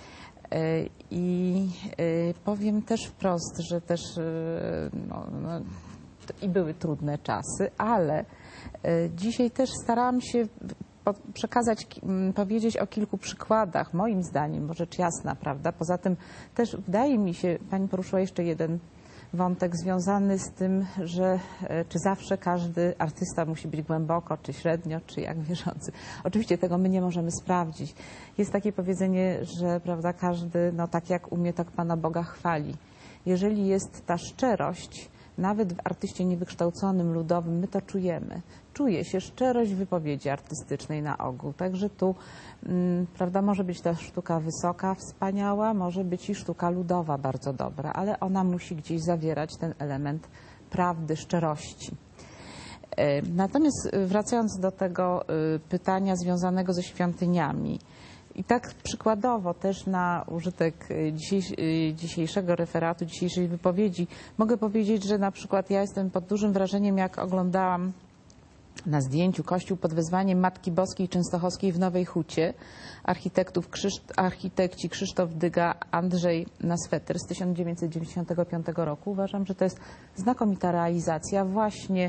I powiem też wprost, że też no, no, i były trudne czasy, ale dzisiaj też starałam się przekazać, powiedzieć o kilku przykładach, moim zdaniem, bo rzecz jasna, prawda? Poza tym też wydaje mi się, pani poruszyła jeszcze jeden wątek związany z tym, że czy zawsze każdy artysta musi być głęboko, czy średnio, czy jak wierzący. Oczywiście tego my nie możemy sprawdzić. Jest takie powiedzenie, że prawda, każdy, no tak jak umie, tak Pana Boga chwali. Jeżeli jest ta szczerość, nawet w artyście niewykształconym, ludowym, my to czujemy. Czuje się szczerość wypowiedzi artystycznej na ogół. Także tu, mm, prawda, może być ta sztuka wysoka, wspaniała, może być i sztuka ludowa bardzo dobra, ale ona musi gdzieś zawierać ten element prawdy, szczerości. Natomiast wracając do tego pytania związanego ze świątyniami, i tak przykładowo też na użytek dzisiejszego referatu, dzisiejszej wypowiedzi, mogę powiedzieć, że na przykład ja jestem pod dużym wrażeniem, jak oglądałam na zdjęciu kościół pod wezwaniem Matki Boskiej Częstochowskiej w Nowej Hucie, architektów, architekci Krzysztof Dyga, Andrzej Nasweter z tysiąc dziewięćset dziewięćdziesiątego piątego roku. Uważam, że to jest znakomita realizacja, właśnie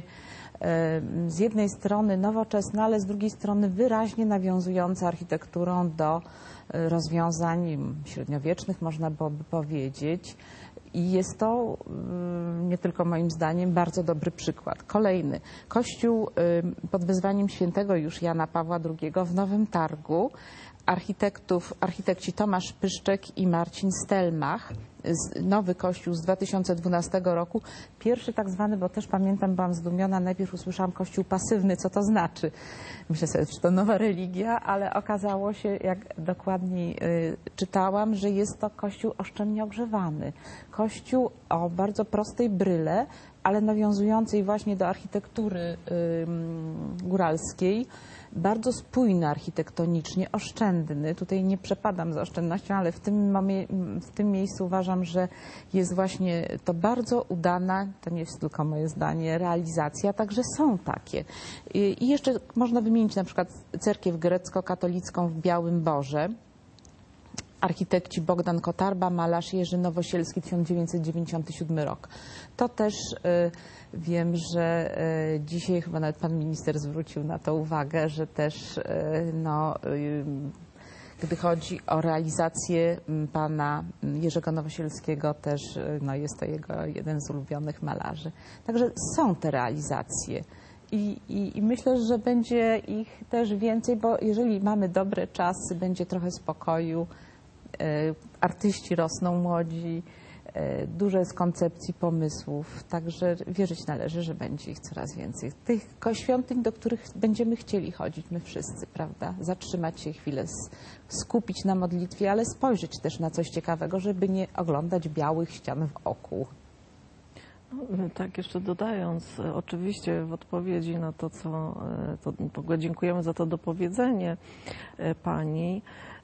z jednej strony nowoczesna, ale z drugiej strony wyraźnie nawiązująca architekturą do rozwiązań średniowiecznych, można byłoby powiedzieć. I jest to nie tylko moim zdaniem bardzo dobry przykład. Kolejny. Kościół pod wezwaniem świętego już Jana Pawła drugiego w Nowym Targu. Architektów, architekci Tomasz Pyszczek i Marcin Stelmach. Nowy kościół z dwa tysiące dwunastego roku. Pierwszy tak zwany, bo też pamiętam, byłam zdumiona, najpierw usłyszałam kościół pasywny, co to znaczy. Myślę sobie, że to nowa religia, ale okazało się, jak dokładniej y, czytałam, że jest to kościół oszczędnie ogrzewany. Kościół o bardzo prostej bryle, ale nawiązującej właśnie do architektury y, góralskiej. Bardzo spójny architektonicznie, oszczędny. Tutaj nie przepadam za oszczędnością, ale w tym, w tym miejscu uważam, że jest właśnie to bardzo udana, to nie jest tylko moje zdanie, realizacja, także są takie. I jeszcze można wymienić na przykład cerkiew grecko-katolicką w Białym Borze. Architekci Bogdan Kotarba, malarz Jerzy Nowosielski, tysiąc dziewięćset dziewięćdziesiąty siódmy rok. To też y, wiem, że y, dzisiaj chyba nawet pan minister zwrócił na to uwagę, że też y, no, y, gdy chodzi o realizację pana Jerzego Nowosielskiego, też y, no, jest to jego jeden z ulubionych malarzy. Także są te realizacje. I, i, I myślę, że będzie ich też więcej, bo jeżeli mamy dobre czasy, będzie trochę spokoju, artyści rosną młodzi, dużo jest koncepcji, pomysłów, także wierzyć należy, że będzie ich coraz więcej. Tych świątyń, do których będziemy chcieli chodzić my wszyscy, prawda? Zatrzymać się chwilę, skupić na modlitwie, ale spojrzeć też na coś ciekawego, żeby nie oglądać białych ścian wokół. No, tak, jeszcze dodając, oczywiście w odpowiedzi na to, co to, to dziękujemy za to dopowiedzenie pani.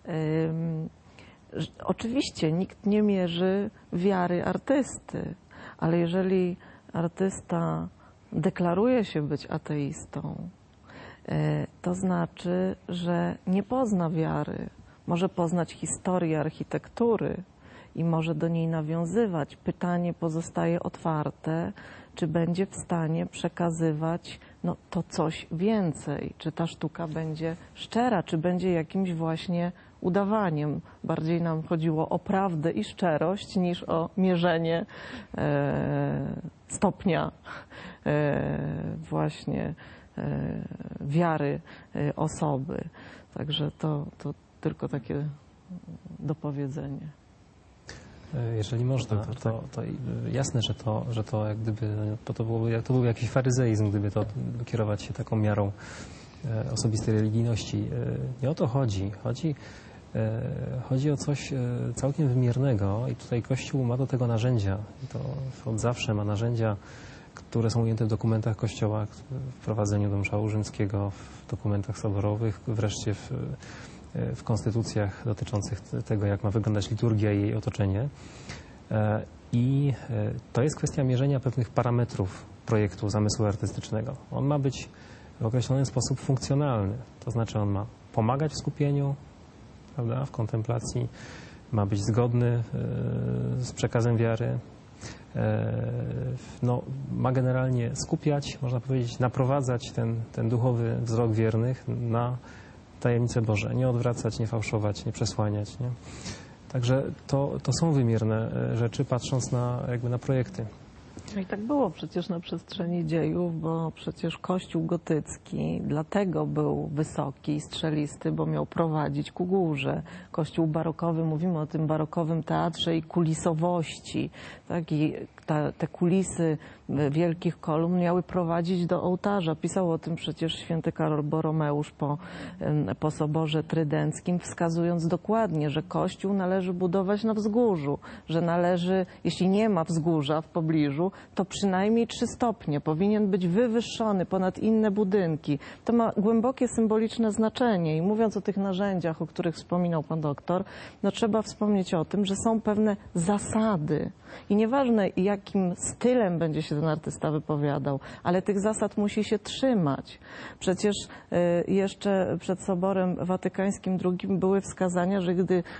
Oczywiście nikt nie mierzy wiary artysty, ale jeżeli artysta deklaruje się być ateistą, to znaczy, że nie pozna wiary. Może poznać historię architektury i może do niej nawiązywać. Pytanie pozostaje otwarte, czy będzie w stanie przekazywać no, to coś więcej. Czy ta sztuka będzie szczera, czy będzie jakimś właśnie udawaniem. Bardziej nam chodziło o prawdę i szczerość niż o mierzenie e, stopnia e, właśnie e, wiary e, osoby. Także to, to tylko takie dopowiedzenie. Jeżeli można, to, to, to jasne, że to, że to jak gdyby, to, to, byłoby, to byłby jakiś faryzeizm, gdyby to kierować się taką miarą osobistej religijności. Nie o to chodzi. Chodzi, chodzi o coś całkiem wymiernego i tutaj Kościół ma do tego narzędzia. I to od zawsze ma narzędzia, które są ujęte w dokumentach Kościoła, w wprowadzeniu do mszału rzymskiego, w dokumentach soborowych, wreszcie w w konstytucjach dotyczących tego, jak ma wyglądać liturgia i jej otoczenie. I to jest kwestia mierzenia pewnych parametrów projektu, zamysłu artystycznego. On ma być w określony sposób funkcjonalny, to znaczy on ma pomagać w skupieniu, prawda, w kontemplacji, ma być zgodny z przekazem wiary, no, ma generalnie skupiać, można powiedzieć, naprowadzać ten, ten duchowy wzrok wiernych na tajemnice Boże, nie odwracać, nie fałszować, nie przesłaniać. Nie? Także to, to są wymierne rzeczy, patrząc na, jakby na projekty. No i tak było przecież na przestrzeni dziejów, bo przecież Kościół gotycki dlatego był wysoki, strzelisty, bo miał prowadzić ku górze. Kościół barokowy, mówimy o tym barokowym teatrze i kulisowości. Tak? I ta, te kulisy wielkich kolumn miały prowadzić do ołtarza. Pisał o tym przecież święty Karol Boromeusz po, po Soborze Trydenckim, wskazując dokładnie, że kościół należy budować na wzgórzu, że należy, jeśli nie ma wzgórza w pobliżu, to przynajmniej trzy stopnie, powinien być wywyższony ponad inne budynki. To ma głębokie symboliczne znaczenie i mówiąc o tych narzędziach, o których wspominał pan doktor, no trzeba wspomnieć o tym, że są pewne zasady i nieważne jakim stylem będzie się ten artysta wypowiadał, ale tych zasad musi się trzymać. Przecież y, jeszcze przed Soborem Watykańskim drugim były wskazania, że gdy, y,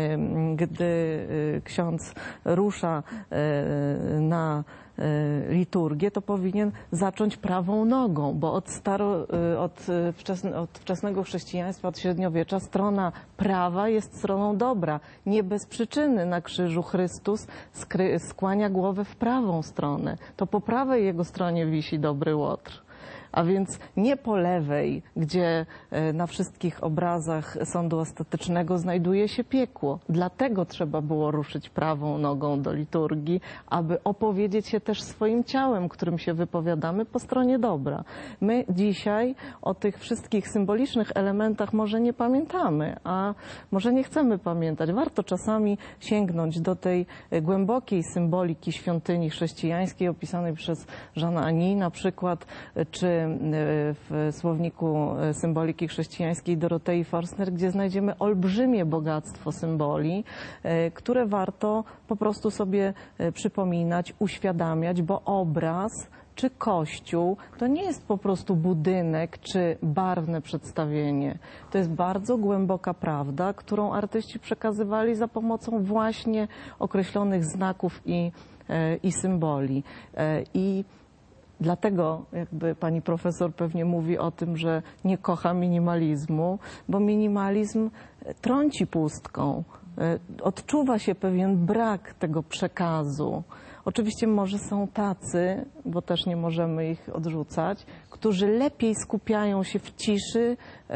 gdy y, ksiądz rusza y, na liturgię, to powinien zacząć prawą nogą, bo od, staro, od, wczesne, od wczesnego chrześcijaństwa, od średniowiecza strona prawa jest stroną dobra. Nie bez przyczyny na krzyżu Chrystus skry, skłania głowę w prawą stronę. To po prawej jego stronie wisi dobry łotr. A więc nie po lewej, gdzie na wszystkich obrazach sądu ostatecznego znajduje się piekło. Dlatego trzeba było ruszyć prawą nogą do liturgii, aby opowiedzieć się też swoim ciałem, którym się wypowiadamy, po stronie dobra. My dzisiaj o tych wszystkich symbolicznych elementach może nie pamiętamy, a może nie chcemy pamiętać. Warto czasami sięgnąć do tej głębokiej symboliki świątyni chrześcijańskiej opisanej przez Jeana Annie na przykład, czy w słowniku symboliki chrześcijańskiej Dorotei Forstner, gdzie znajdziemy olbrzymie bogactwo symboli, które warto po prostu sobie przypominać, uświadamiać, bo obraz czy kościół to nie jest po prostu budynek czy barwne przedstawienie. To jest bardzo głęboka prawda, którą artyści przekazywali za pomocą właśnie określonych znaków i, i symboli. I dlatego jakby pani profesor pewnie mówi o tym, że nie kocha minimalizmu, bo minimalizm trąci pustką. Odczuwa się pewien brak tego przekazu. Oczywiście może są tacy, bo też nie możemy ich odrzucać, którzy lepiej skupiają się w ciszy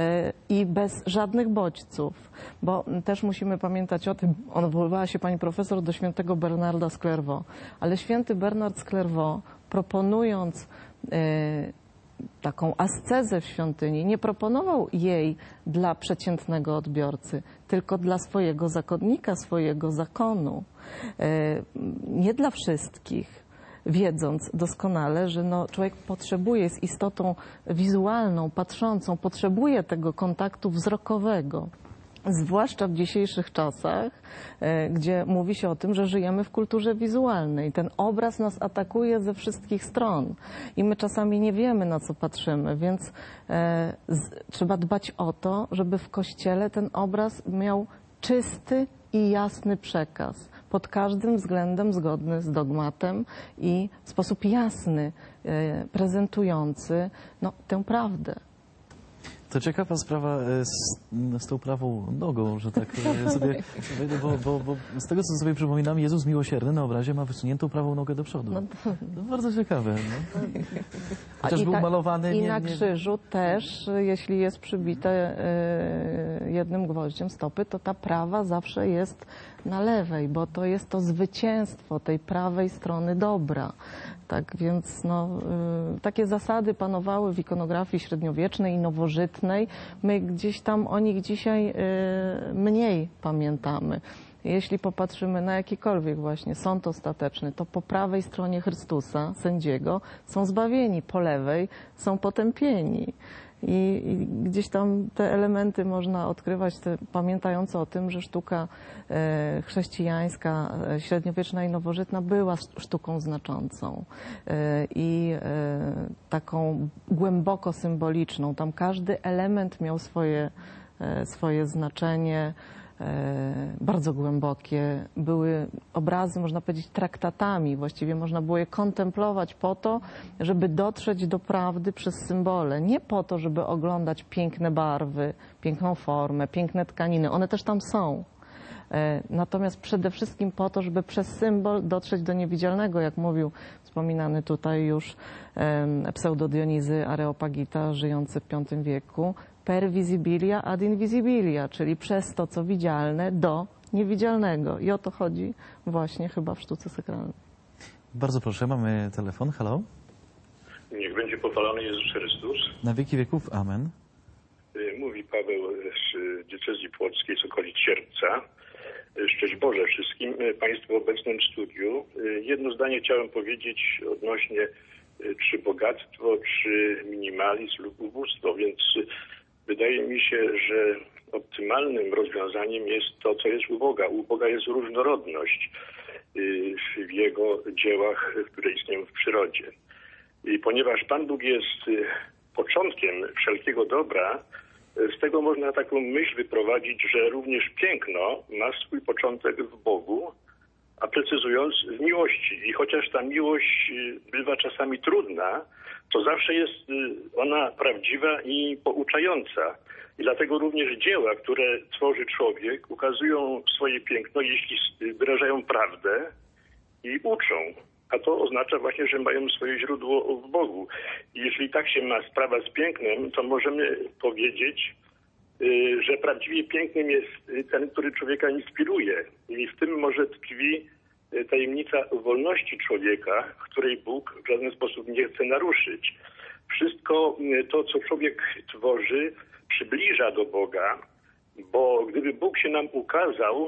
i bez żadnych bodźców. Bo też musimy pamiętać o tym, odwoływała się pani profesor do świętego Bernarda z Clairvaux, ale święty Bernard z Clairvaux, proponując taką ascezę w świątyni, nie proponował jej dla przeciętnego odbiorcy, tylko dla swojego zakonnika, swojego zakonu. Nie dla wszystkich, wiedząc doskonale, że no, człowiek potrzebuje, jest istotą wizualną, patrzącą, potrzebuje tego kontaktu wzrokowego. Zwłaszcza w dzisiejszych czasach, gdzie mówi się o tym, że żyjemy w kulturze wizualnej. Ten obraz nas atakuje ze wszystkich stron i my czasami nie wiemy, na co patrzymy, więc e, z, trzeba dbać o to, żeby w kościele ten obraz miał czysty i jasny przekaz, pod każdym względem zgodny z dogmatem i w sposób jasny, e, prezentujący no, tę prawdę. To ciekawa sprawa z, z tą prawą nogą, że tak sobie wejdę, bo, bo, bo z tego, co sobie przypominam, Jezus miłosierny na obrazie ma wysuniętą prawą nogę do przodu. No to... To bardzo ciekawe. No. Chociaż był ta, malowany... I nie, na nie... krzyżu też, jeśli jest przybite jednym gwoździem stopy, to ta prawa zawsze jest na lewej, bo to jest to zwycięstwo tej prawej strony dobra. Tak więc no, y, takie zasady panowały w ikonografii średniowiecznej i nowożytnej. My gdzieś tam o nich dzisiaj y, mniej pamiętamy. Jeśli popatrzymy na jakikolwiek właśnie sąd ostateczny, to po prawej stronie Chrystusa, sędziego, są zbawieni, po lewej są potępieni. I, I gdzieś tam te elementy można odkrywać, te, pamiętając o tym, że sztuka e, chrześcijańska, e, średniowieczna i nowożytna była sztuką znaczącą e, i e, taką głęboko symboliczną. Tam każdy element miał swoje, e, swoje znaczenie. Bardzo głębokie. Były obrazy, można powiedzieć, traktatami. Właściwie można było je kontemplować po to, żeby dotrzeć do prawdy przez symbole. Nie po to, żeby oglądać piękne barwy, piękną formę, piękne tkaniny. One też tam są. Natomiast przede wszystkim po to, żeby przez symbol dotrzeć do niewidzialnego, jak mówił wspominany tutaj już pseudo-Dionizy Areopagita, żyjący w piątym wieku, per visibilia ad invisibilia, czyli przez to, co widzialne, do niewidzialnego. I o to chodzi właśnie chyba w sztuce sakralnej. Bardzo proszę, mamy telefon. Halo? Niech będzie pochwalony Jezus Chrystus. Na wieki wieków. Amen. Mówi Paweł z diecezji płockiej, z okolic Sierpca. Szczęść Boże wszystkim Państwu w obecnym studiu. Jedno zdanie chciałem powiedzieć odnośnie czy bogactwo, czy minimalizm lub ubóstwo, więc wydaje mi się, że optymalnym rozwiązaniem jest to, co jest u Boga. U Boga jest różnorodność w Jego dziełach, które istnieją w przyrodzie. I ponieważ Pan Bóg jest początkiem wszelkiego dobra, z tego można taką myśl wyprowadzić, że również piękno ma swój początek w Bogu, a precyzując w miłości. I chociaż ta miłość bywa czasami trudna, to zawsze jest ona prawdziwa i pouczająca. I dlatego również dzieła, które tworzy człowiek, ukazują swoje piękno, jeśli wyrażają prawdę i uczą. A to oznacza właśnie, że mają swoje źródło w Bogu. I jeśli tak się ma sprawa z pięknem, to możemy powiedzieć, że prawdziwie pięknym jest ten, który człowieka inspiruje. I w tym może tkwi tajemnica wolności człowieka, której Bóg w żaden sposób nie chce naruszyć. Wszystko to, co człowiek tworzy, przybliża do Boga, bo gdyby Bóg się nam ukazał,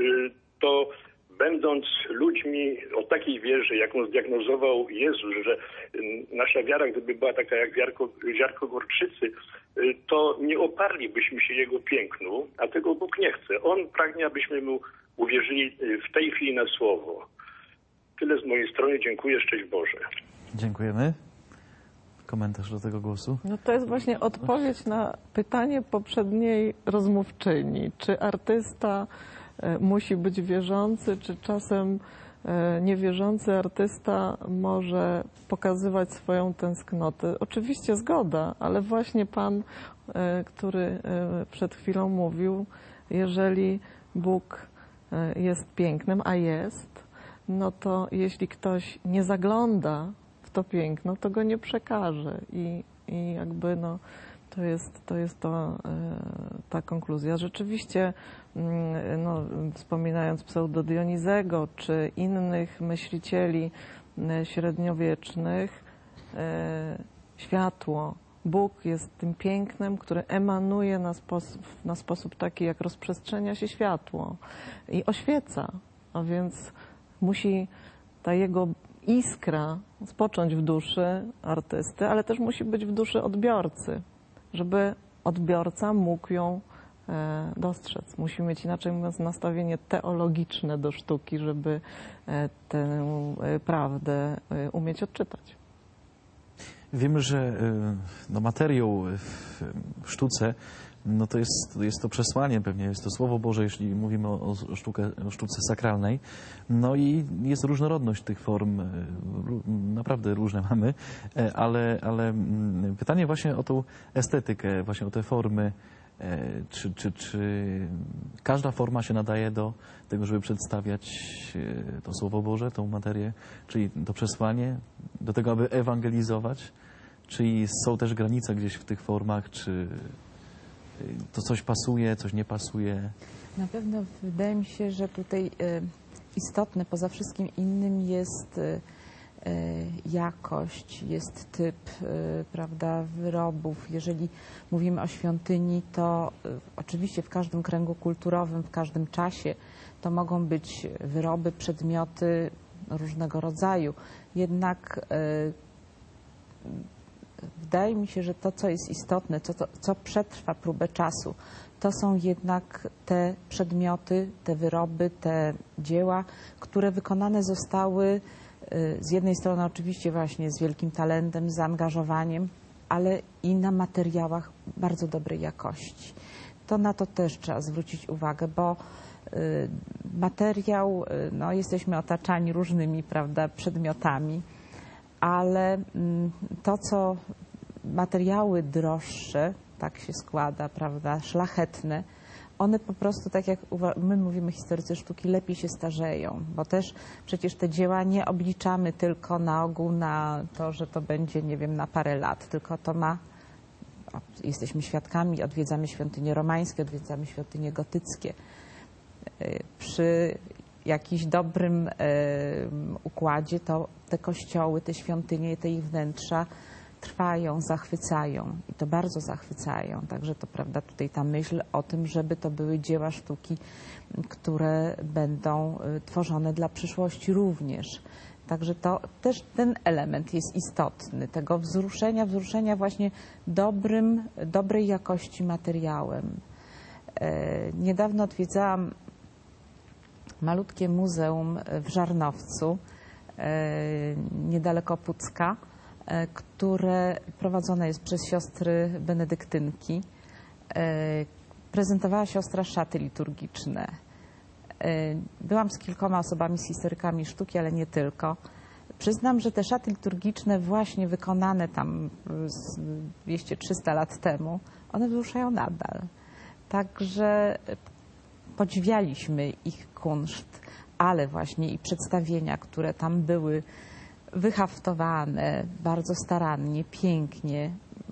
to będąc ludźmi o takiej wierze, jaką zdiagnozował Jezus, że nasza wiara, gdyby była taka jak ziarko, ziarko gorczycy, to nie oparlibyśmy się Jego pięknu, a tego Bóg nie chce. On pragnie, abyśmy Mu uwierzyli w tej chwili na słowo. Tyle z mojej strony. Dziękuję. Szczęść Boże. Dziękujemy. Komentarz do tego głosu? No to jest właśnie odpowiedź na pytanie poprzedniej rozmówczyni. Czy artysta musi być wierzący, czy czasem niewierzący artysta może pokazywać swoją tęsknotę? Oczywiście zgoda, ale właśnie pan, który przed chwilą mówił, jeżeli Bóg jest pięknym, a jest, no to jeśli ktoś nie zagląda w to piękno, to go nie przekaże i, i jakby no To jest, to jest to, ta konkluzja. Rzeczywiście, no, wspominając pseudo-Dionizego czy innych myślicieli średniowiecznych, światło, Bóg jest tym pięknem, które emanuje na sposób, na sposób taki, jak rozprzestrzenia się światło i oświeca. A więc musi ta jego iskra spocząć w duszy artysty, ale też musi być w duszy odbiorcy, żeby odbiorca mógł ją e, dostrzec. Musi mieć, inaczej mówiąc, nastawienie teologiczne do sztuki, żeby e, tę e, prawdę e, umieć odczytać. Wiemy, że e, no, materiał w sztuce, no to jest, jest to przesłanie pewnie, jest to Słowo Boże, jeśli mówimy o, o, sztukę, o sztuce sakralnej. No i jest różnorodność tych form, naprawdę różne mamy, ale, ale pytanie właśnie o tą estetykę, właśnie o te formy, czy, czy, czy każda forma się nadaje do tego, żeby przedstawiać to Słowo Boże, tą materię, czyli to przesłanie, do tego, aby ewangelizować, czyli są też granice gdzieś w tych formach, czy to coś pasuje, coś nie pasuje? Na pewno wydaje mi się, że tutaj istotne poza wszystkim innym jest jakość, jest typ, prawda, wyrobów. Jeżeli mówimy o świątyni, to oczywiście w każdym kręgu kulturowym, w każdym czasie to mogą być wyroby, przedmioty różnego rodzaju. Jednak wydaje mi się, że to, co jest istotne, co, to, co przetrwa próbę czasu, to są jednak te przedmioty, te wyroby, te dzieła, które wykonane zostały z jednej strony oczywiście właśnie z wielkim talentem, z zaangażowaniem, ale i na materiałach bardzo dobrej jakości. To na to też trzeba zwrócić uwagę, bo materiał, no jesteśmy otaczani różnymi, prawda, przedmiotami, ale to, co materiały droższe, tak się składa, prawda, szlachetne, one po prostu, tak jak my mówimy historycy sztuki, lepiej się starzeją, bo też przecież te dzieła nie obliczamy tylko na ogół na to, że to będzie, nie wiem, na parę lat, tylko to ma, jesteśmy świadkami, odwiedzamy świątynie romańskie, odwiedzamy świątynie gotyckie. Przy w jakimś dobrym e, układzie, to te kościoły, te świątynie, te ich wnętrza trwają, zachwycają i to bardzo zachwycają. Także to prawda tutaj ta myśl o tym, żeby to były dzieła sztuki, które będą y, tworzone dla przyszłości również. Także to też ten element jest istotny, tego wzruszenia, wzruszenia właśnie dobrym, dobrej jakości materiałem. E, niedawno odwiedzałam malutkie muzeum w Żarnowcu, e, niedaleko Pucka, które prowadzone jest przez siostry benedyktynki. Prezentowała siostra szaty liturgiczne. Byłam z kilkoma osobami, z historykami sztuki, ale nie tylko. Przyznam, że te szaty liturgiczne właśnie wykonane tam dwieście trzysta lat temu, one wzruszają nadal. Także podziwialiśmy ich kunszt, ale właśnie i przedstawienia, które tam były wyhaftowane bardzo starannie, pięknie.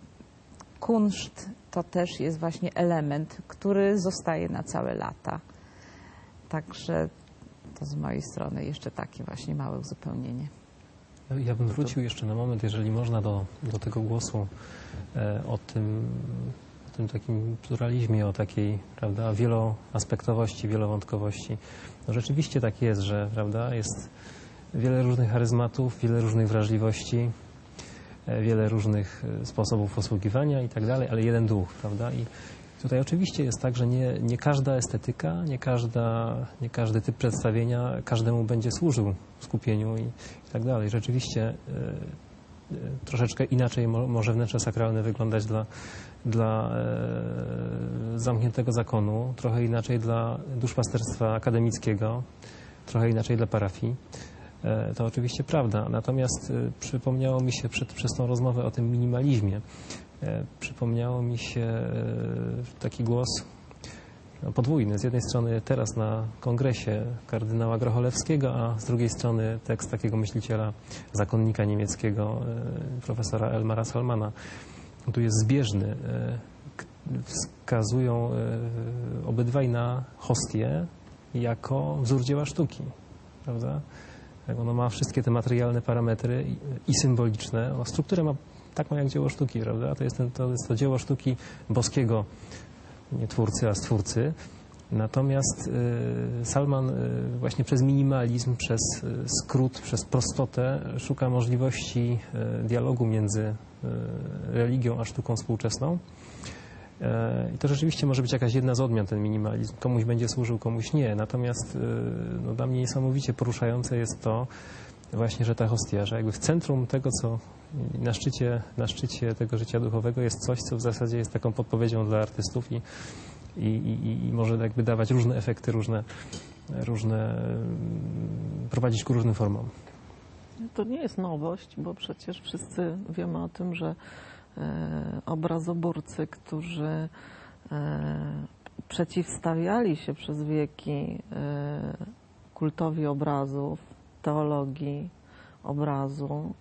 Kunszt to też jest właśnie element, który zostaje na całe lata. Także to z mojej strony jeszcze takie właśnie małe uzupełnienie. Ja bym wrócił jeszcze na moment, jeżeli można, do, do tego głosu e, o tym, o tym takim pluralizmie, o takiej, prawda, wieloaspektowości, wielowątkowości. No rzeczywiście tak jest, że, prawda, jest wiele różnych charyzmatów, wiele różnych wrażliwości, wiele różnych sposobów posługiwania i tak dalej, ale jeden duch, prawda? I tutaj oczywiście jest tak, że nie, nie każda estetyka, nie, każda, nie każdy typ przedstawienia każdemu będzie służył skupieniu i, i tak dalej. Rzeczywiście y, y, troszeczkę inaczej mo, może wnętrze sakralne wyglądać dla, dla y, zamkniętego zakonu, trochę inaczej dla duszpasterstwa akademickiego, trochę inaczej dla parafii. To oczywiście prawda, natomiast przypomniało mi się przed, przez tą rozmowę o tym minimalizmie, przypomniało mi się taki głos podwójny. Z jednej strony teraz na kongresie kardynała Grocholewskiego, a z drugiej strony tekst takiego myśliciela, zakonnika niemieckiego, profesora Elmara Salmana. Tu jest zbieżny. Wskazują obydwaj na hostię jako wzór dzieła sztuki, prawda? Ono ma wszystkie te materialne parametry i, i symboliczne. Ono strukturę ma taką jak dzieło sztuki, prawda? To jest, ten, to jest to dzieło sztuki boskiego, nie twórcy, a stwórcy. Natomiast y, Salman y, właśnie przez minimalizm, przez y, skrót, przez prostotę szuka możliwości y, dialogu między y, religią a sztuką współczesną. I to rzeczywiście może być jakaś jedna z odmian, ten minimalizm. Komuś będzie służył, komuś nie. Natomiast no, dla mnie niesamowicie poruszające jest to właśnie, że ta hostia, że jakby w centrum tego, co na szczycie, na szczycie tego życia duchowego jest coś, co w zasadzie jest taką podpowiedzią dla artystów i, i, i, i może jakby dawać różne efekty, różne, różne, prowadzić ku różnym formom. To nie jest nowość, bo przecież wszyscy wiemy o tym, że obrazoburcy, którzy przeciwstawiali się przez wieki kultowi obrazów, teologii obrazu,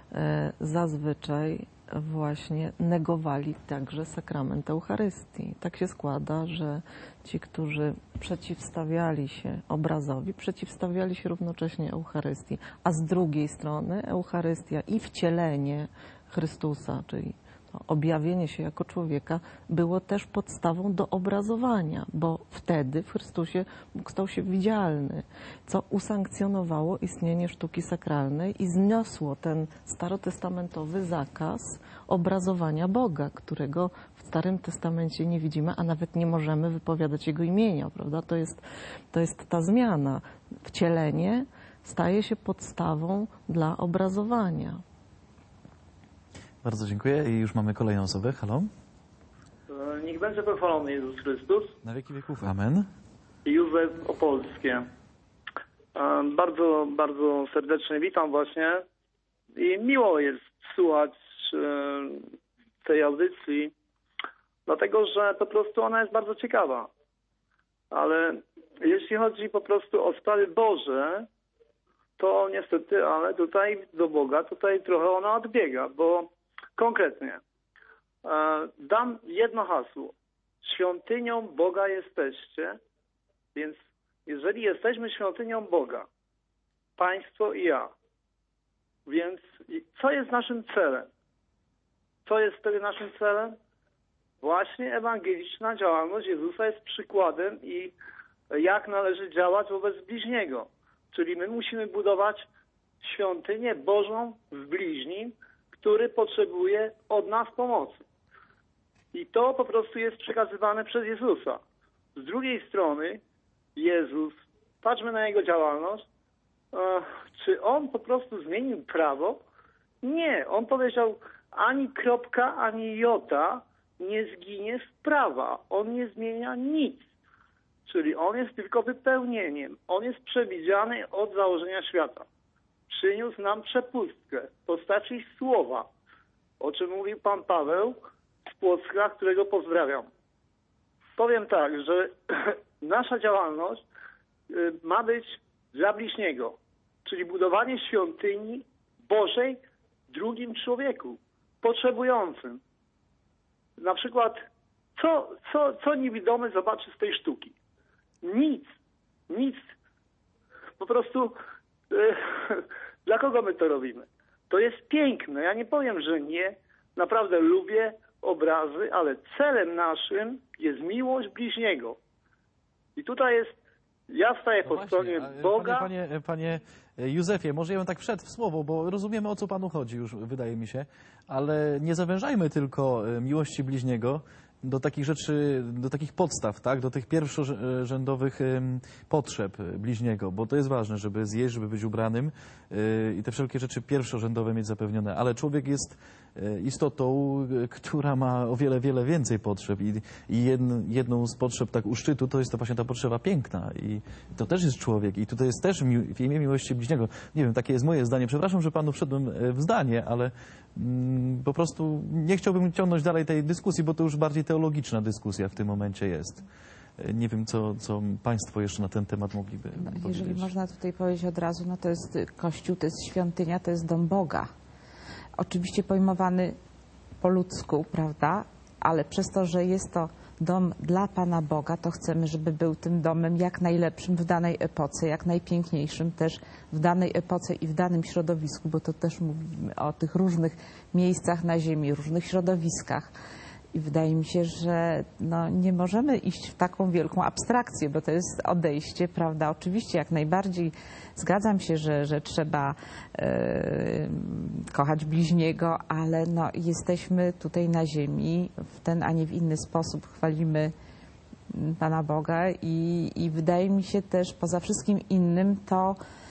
zazwyczaj właśnie negowali także sakrament Eucharystii. Tak się składa, że ci, którzy przeciwstawiali się obrazowi, przeciwstawiali się równocześnie Eucharystii, a z drugiej strony Eucharystia i wcielenie Chrystusa, czyli objawienie się jako człowieka, było też podstawą do obrazowania, bo wtedy w Chrystusie Bóg stał się widzialny, co usankcjonowało istnienie sztuki sakralnej i zniosło ten starotestamentowy zakaz obrazowania Boga, którego w Starym Testamencie nie widzimy, a nawet nie możemy wypowiadać Jego imienia, prawda? To jest, to jest ta zmiana. Wcielenie staje się podstawą dla obrazowania. Bardzo dziękuję i już mamy kolejną osobę. Halo? Niech będzie pochwalony Jezus Chrystus. Na wieki wieków. Amen. Józef Opolskie. Bardzo, bardzo serdecznie witam właśnie i miło jest słuchać tej audycji, dlatego że po prostu ona jest bardzo ciekawa. Ale jeśli chodzi po prostu o sprawy Boże, to niestety, ale tutaj do Boga, tutaj trochę ona odbiega, bo konkretnie e, dam jedno hasło. Świątynią Boga jesteście, więc jeżeli jesteśmy świątynią Boga, państwo i ja, więc co jest naszym celem? Co jest wtedy naszym celem? Właśnie ewangeliczna działalność Jezusa jest przykładem i jak należy działać wobec bliźniego. Czyli my musimy budować świątynię Bożą w bliźnim, który potrzebuje od nas pomocy. I to po prostu jest przekazywane przez Jezusa. Z drugiej strony Jezus, patrzmy na Jego działalność, e, czy On po prostu zmienił prawo? Nie, On powiedział, ani kropka, ani jota nie zginie z prawa. On nie zmienia nic. Czyli On jest tylko wypełnieniem. On jest przewidziany od założenia świata. Przyniósł nam przepustkę w postaci słowa, o czym mówił Pan Paweł z Płocka, którego pozdrawiam. Powiem tak, że nasza działalność ma być dla bliźniego, czyli budowanie świątyni Bożej drugim człowieku, potrzebującym. Na przykład, co, co, co niewidomy zobaczy z tej sztuki? Nic. Nic. Po prostu dla kogo my to robimy? To jest piękne. Ja nie powiem, że nie. Naprawdę lubię obrazy, ale celem naszym jest miłość bliźniego. I tutaj jest, ja staję No po właśnie, stronie a, Boga. Panie, panie, panie Józefie, może ja bym tak wszedł w słowo, bo rozumiemy, o co Panu chodzi już, wydaje mi się, ale nie zawężajmy tylko miłości bliźniego do takich rzeczy, do takich podstaw, tak, do tych pierwszorzędowych potrzeb bliźniego, bo to jest ważne, żeby zjeść, żeby być ubranym i te wszelkie rzeczy pierwszorzędowe mieć zapewnione, ale człowiek jest istotą, która ma o wiele, wiele więcej potrzeb i, i jedną z potrzeb tak u szczytu to jest to właśnie ta potrzeba piękna i to też jest człowiek i tutaj jest też mi, w imię miłości bliźniego. Nie wiem, takie jest moje zdanie. Przepraszam, że Panu wszedłem w zdanie, ale mm, po prostu nie chciałbym ciągnąć dalej tej dyskusji, bo to już bardziej teologiczna dyskusja w tym momencie jest. Nie wiem, co, co Państwo jeszcze na ten temat mogliby No, powiedzieć. jeżeli można tutaj powiedzieć od razu, no to jest Kościół, to jest świątynia, to jest dom Boga. Oczywiście pojmowany po ludzku, prawda, ale przez to, że jest to dom dla Pana Boga, to chcemy, żeby był tym domem jak najlepszym w danej epoce, jak najpiękniejszym też w danej epoce i w danym środowisku, bo to też mówimy o tych różnych miejscach na ziemi, różnych środowiskach. I wydaje mi się, że no, nie możemy iść w taką wielką abstrakcję, bo to jest odejście, prawda? Oczywiście jak najbardziej zgadzam się, że, że trzeba e, kochać bliźniego, ale no, jesteśmy tutaj na ziemi, w ten, a nie w inny sposób chwalimy Pana Boga i, i wydaje mi się też poza wszystkim innym to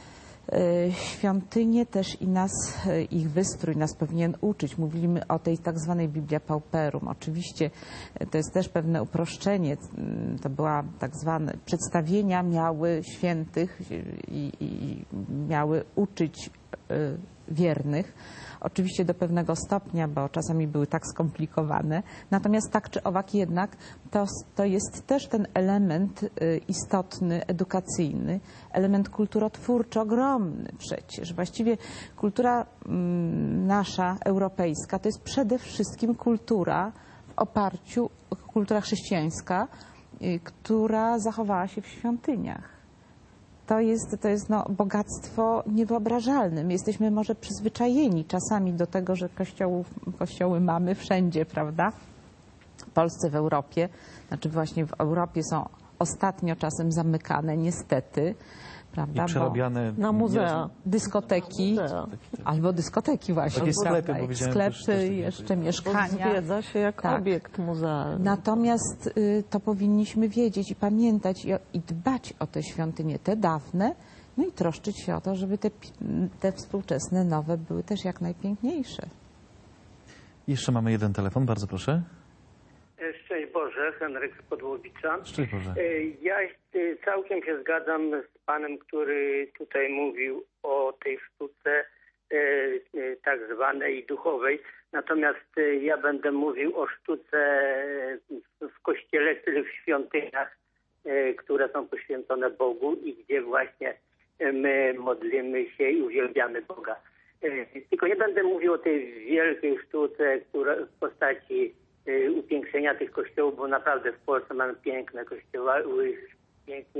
świątynie też i nas, ich wystrój nas powinien uczyć. Mówimy o tej tak zwanej Biblia Pauperum. Oczywiście to jest też pewne uproszczenie. To była tak zwane, przedstawienia miały świętych i, i miały uczyć wiernych. Oczywiście do pewnego stopnia, bo czasami były tak skomplikowane. Natomiast tak czy owak jednak to, to jest też ten element y, istotny, edukacyjny, element kulturotwórczy ogromny przecież. Właściwie kultura y, nasza, europejska, to jest przede wszystkim kultura w oparciu, kultura chrześcijańska, y, która zachowała się w świątyniach. To jest, to jest no, bogactwo niewyobrażalne. My jesteśmy może przyzwyczajeni czasami do tego, że kościołów, kościoły mamy wszędzie, prawda? W Polsce, w Europie, znaczy właśnie w Europie są ostatnio czasem zamykane, niestety, prawda? I przerabiane Na muzea. Dyskoteki, Muzea. albo dyskoteki właśnie, Takie prawda? sklepy, bo I widziałem sklepy, też- też takie- jeszcze Bo mieszkania. zwiedza się jak Tak. obiekt muzealny. Natomiast y, to powinniśmy wiedzieć i pamiętać i, o- i dbać o te świątynie, te dawne, no i troszczyć się o to, żeby te, pi- te współczesne, nowe były też jak najpiękniejsze. Jeszcze mamy jeden telefon, bardzo proszę. Szczęść Boże, Henryk z Podłowicza. Szczęść Boże. E, Ja e, całkiem się zgadzam z panem, który tutaj mówił o tej sztuce e, e, tak zwanej duchowej. Natomiast e, ja będę mówił o sztuce e, w kościele, czyli w świątyniach, e, które są poświęcone Bogu i gdzie właśnie e, my modlimy się i uwielbiamy Boga. E, Tylko nie będę mówił o tej wielkiej sztuce, która w postaci y, upiększenia tych kościołów, bo naprawdę w Polsce mamy piękne kościoły, pięknie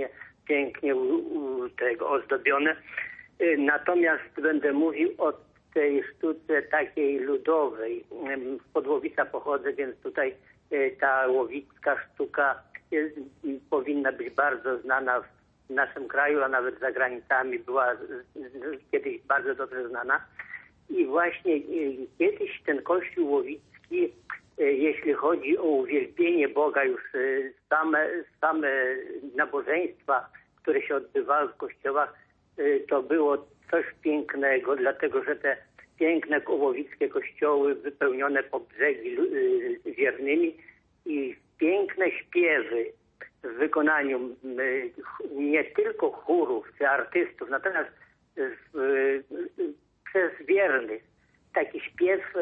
pięknie u, u tego ozdobione. Y, Natomiast będę mówił o tej sztuce takiej ludowej. Ym, Z Podłowica pochodzę, więc tutaj y, ta łowicka sztuka jest, y, powinna być bardzo znana w naszym kraju, a nawet za granicami była y, y, kiedyś bardzo dobrze znana. I właśnie y, kiedyś ten kościół łowicki, y, jeśli chodzi o uwielbienie Boga, już y, same, same nabożeństwa, które się odbywały w kościołach, y, to było coś pięknego, dlatego że te piękne łowickie kościoły wypełnione po brzegi y, wiernymi i piękne śpiewy w wykonaniu y, nie tylko chórów czy artystów, natomiast y, y, przez wiernych. Taki śpiew y,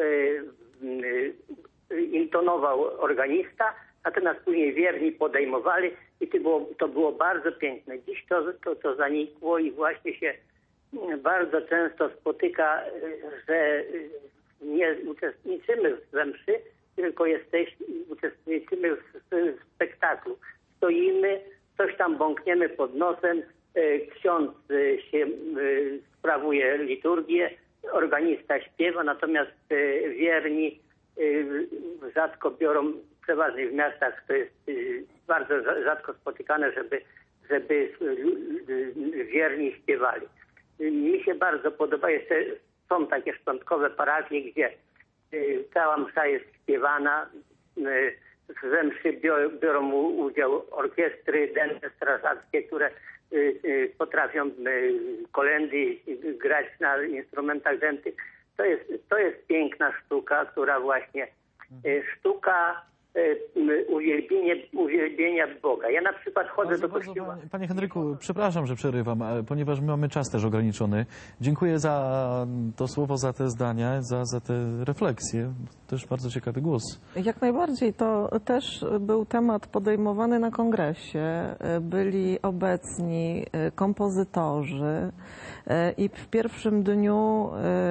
y, intonował organista, natomiast później wierni podejmowali i to było, to było bardzo piękne. Dziś to, to, to zanikło i właśnie się bardzo często spotyka, że nie uczestniczymy we mszy, tylko jesteśmy, uczestniczymy w, w spektaklu. Stoimy, coś tam bąkniemy pod nosem, ksiądz się sprawuje liturgię, organista śpiewa, natomiast wierni rzadko biorą, przeważnie w miastach to jest bardzo rzadko spotykane, żeby, żeby wierni śpiewali. Mi się bardzo podoba, jeszcze są takie szczątkowe parafie, gdzie cała msza jest śpiewana, we mszy biorą udział orkiestry dęte strażackie, które potrafią kolędy grać na instrumentach dętych. To jest, to jest piękna sztuka, która właśnie sztuka uwielbienie, uwielbienia Boga. Ja na przykład chodzę Bardzo, do bardzo, kościoła. panie, panie Henryku, przepraszam, że przerywam, ale ponieważ mamy czas też ograniczony. Dziękuję za to słowo, za te zdania, za, za te refleksje. Też bardzo ciekawy głos. Jak najbardziej. To też był temat podejmowany na kongresie. Byli obecni kompozytorzy i w pierwszym dniu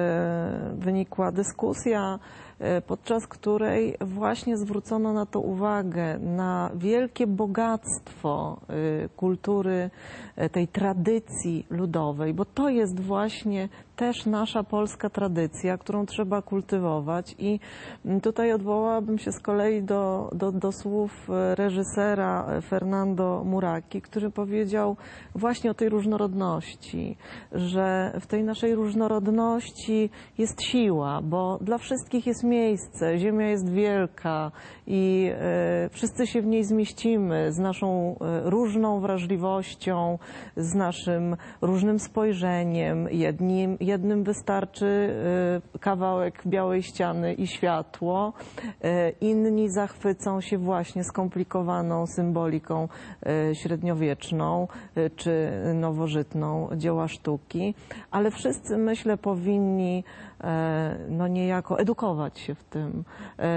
wynikła dyskusja, podczas której właśnie zwrócono na to uwagę, na wielkie bogactwo kultury, tej tradycji ludowej, bo to jest właśnie też nasza polska tradycja, którą trzeba kultywować i tutaj odwołałabym się z kolei do, do, do słów reżysera Fernando Muraki, który powiedział właśnie o tej różnorodności, że w tej naszej różnorodności jest siła, bo dla wszystkich jest miejsce, ziemia jest wielka i e, wszyscy się w niej zmieścimy z naszą e, różną wrażliwością, z naszym różnym spojrzeniem. Jednim, jednym wystarczy e, kawałek białej ściany i światło, e, inni zachwycą się właśnie skomplikowaną symboliką e, średniowieczną e, czy nowożytną dzieła sztuki, ale wszyscy, myślę, powinni no niejako edukować się w tym.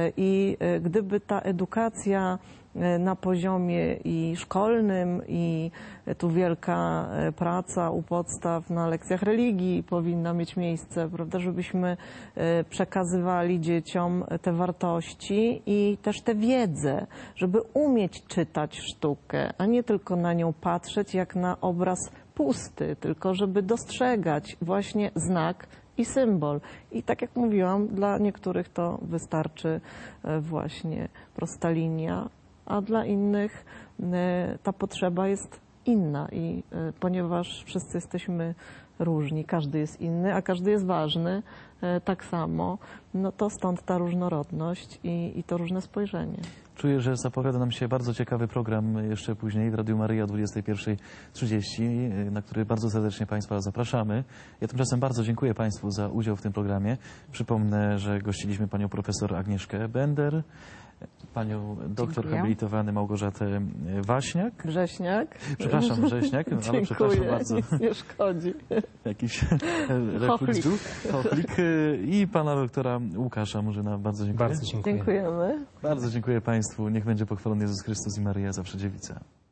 I gdyby ta edukacja na poziomie i szkolnym, i tu wielka praca u podstaw na lekcjach religii powinna mieć miejsce, prawda, żebyśmy przekazywali dzieciom te wartości i też tę wiedzę, żeby umieć czytać sztukę, a nie tylko na nią patrzeć jak na obraz pusty, tylko żeby dostrzegać właśnie znak i symbol. I tak jak mówiłam, dla niektórych to wystarczy właśnie prosta linia, a dla innych ta potrzeba jest inna i ponieważ wszyscy jesteśmy różni, każdy jest inny, a każdy jest ważny tak samo, no to stąd ta różnorodność i, i to różne spojrzenie. Czuję, że zapowiada nam się bardzo ciekawy program jeszcze później w Radiu Maryja o dwudziestej pierwszej trzydzieści, na który bardzo serdecznie Państwa zapraszamy. Ja tymczasem bardzo dziękuję Państwu za udział w tym programie. Przypomnę, że gościliśmy panią profesor Agnieszkę Bender, panią doktor Dziękuję. habilitowany Małgorzatę Waśniak. Grześniak. Przepraszam, Grześniak, ale przepraszam bardzo. Nic nie szkodzi. Jakiś refleks był. Chochlik. I pana doktora Łukasza Murzyna. Bardzo dziękuję. Bardzo dziękuję. Dziękujemy. Bardzo dziękuję Państwu. Niech będzie pochwalony Jezus Chrystus i Maryja zawsze dziewica.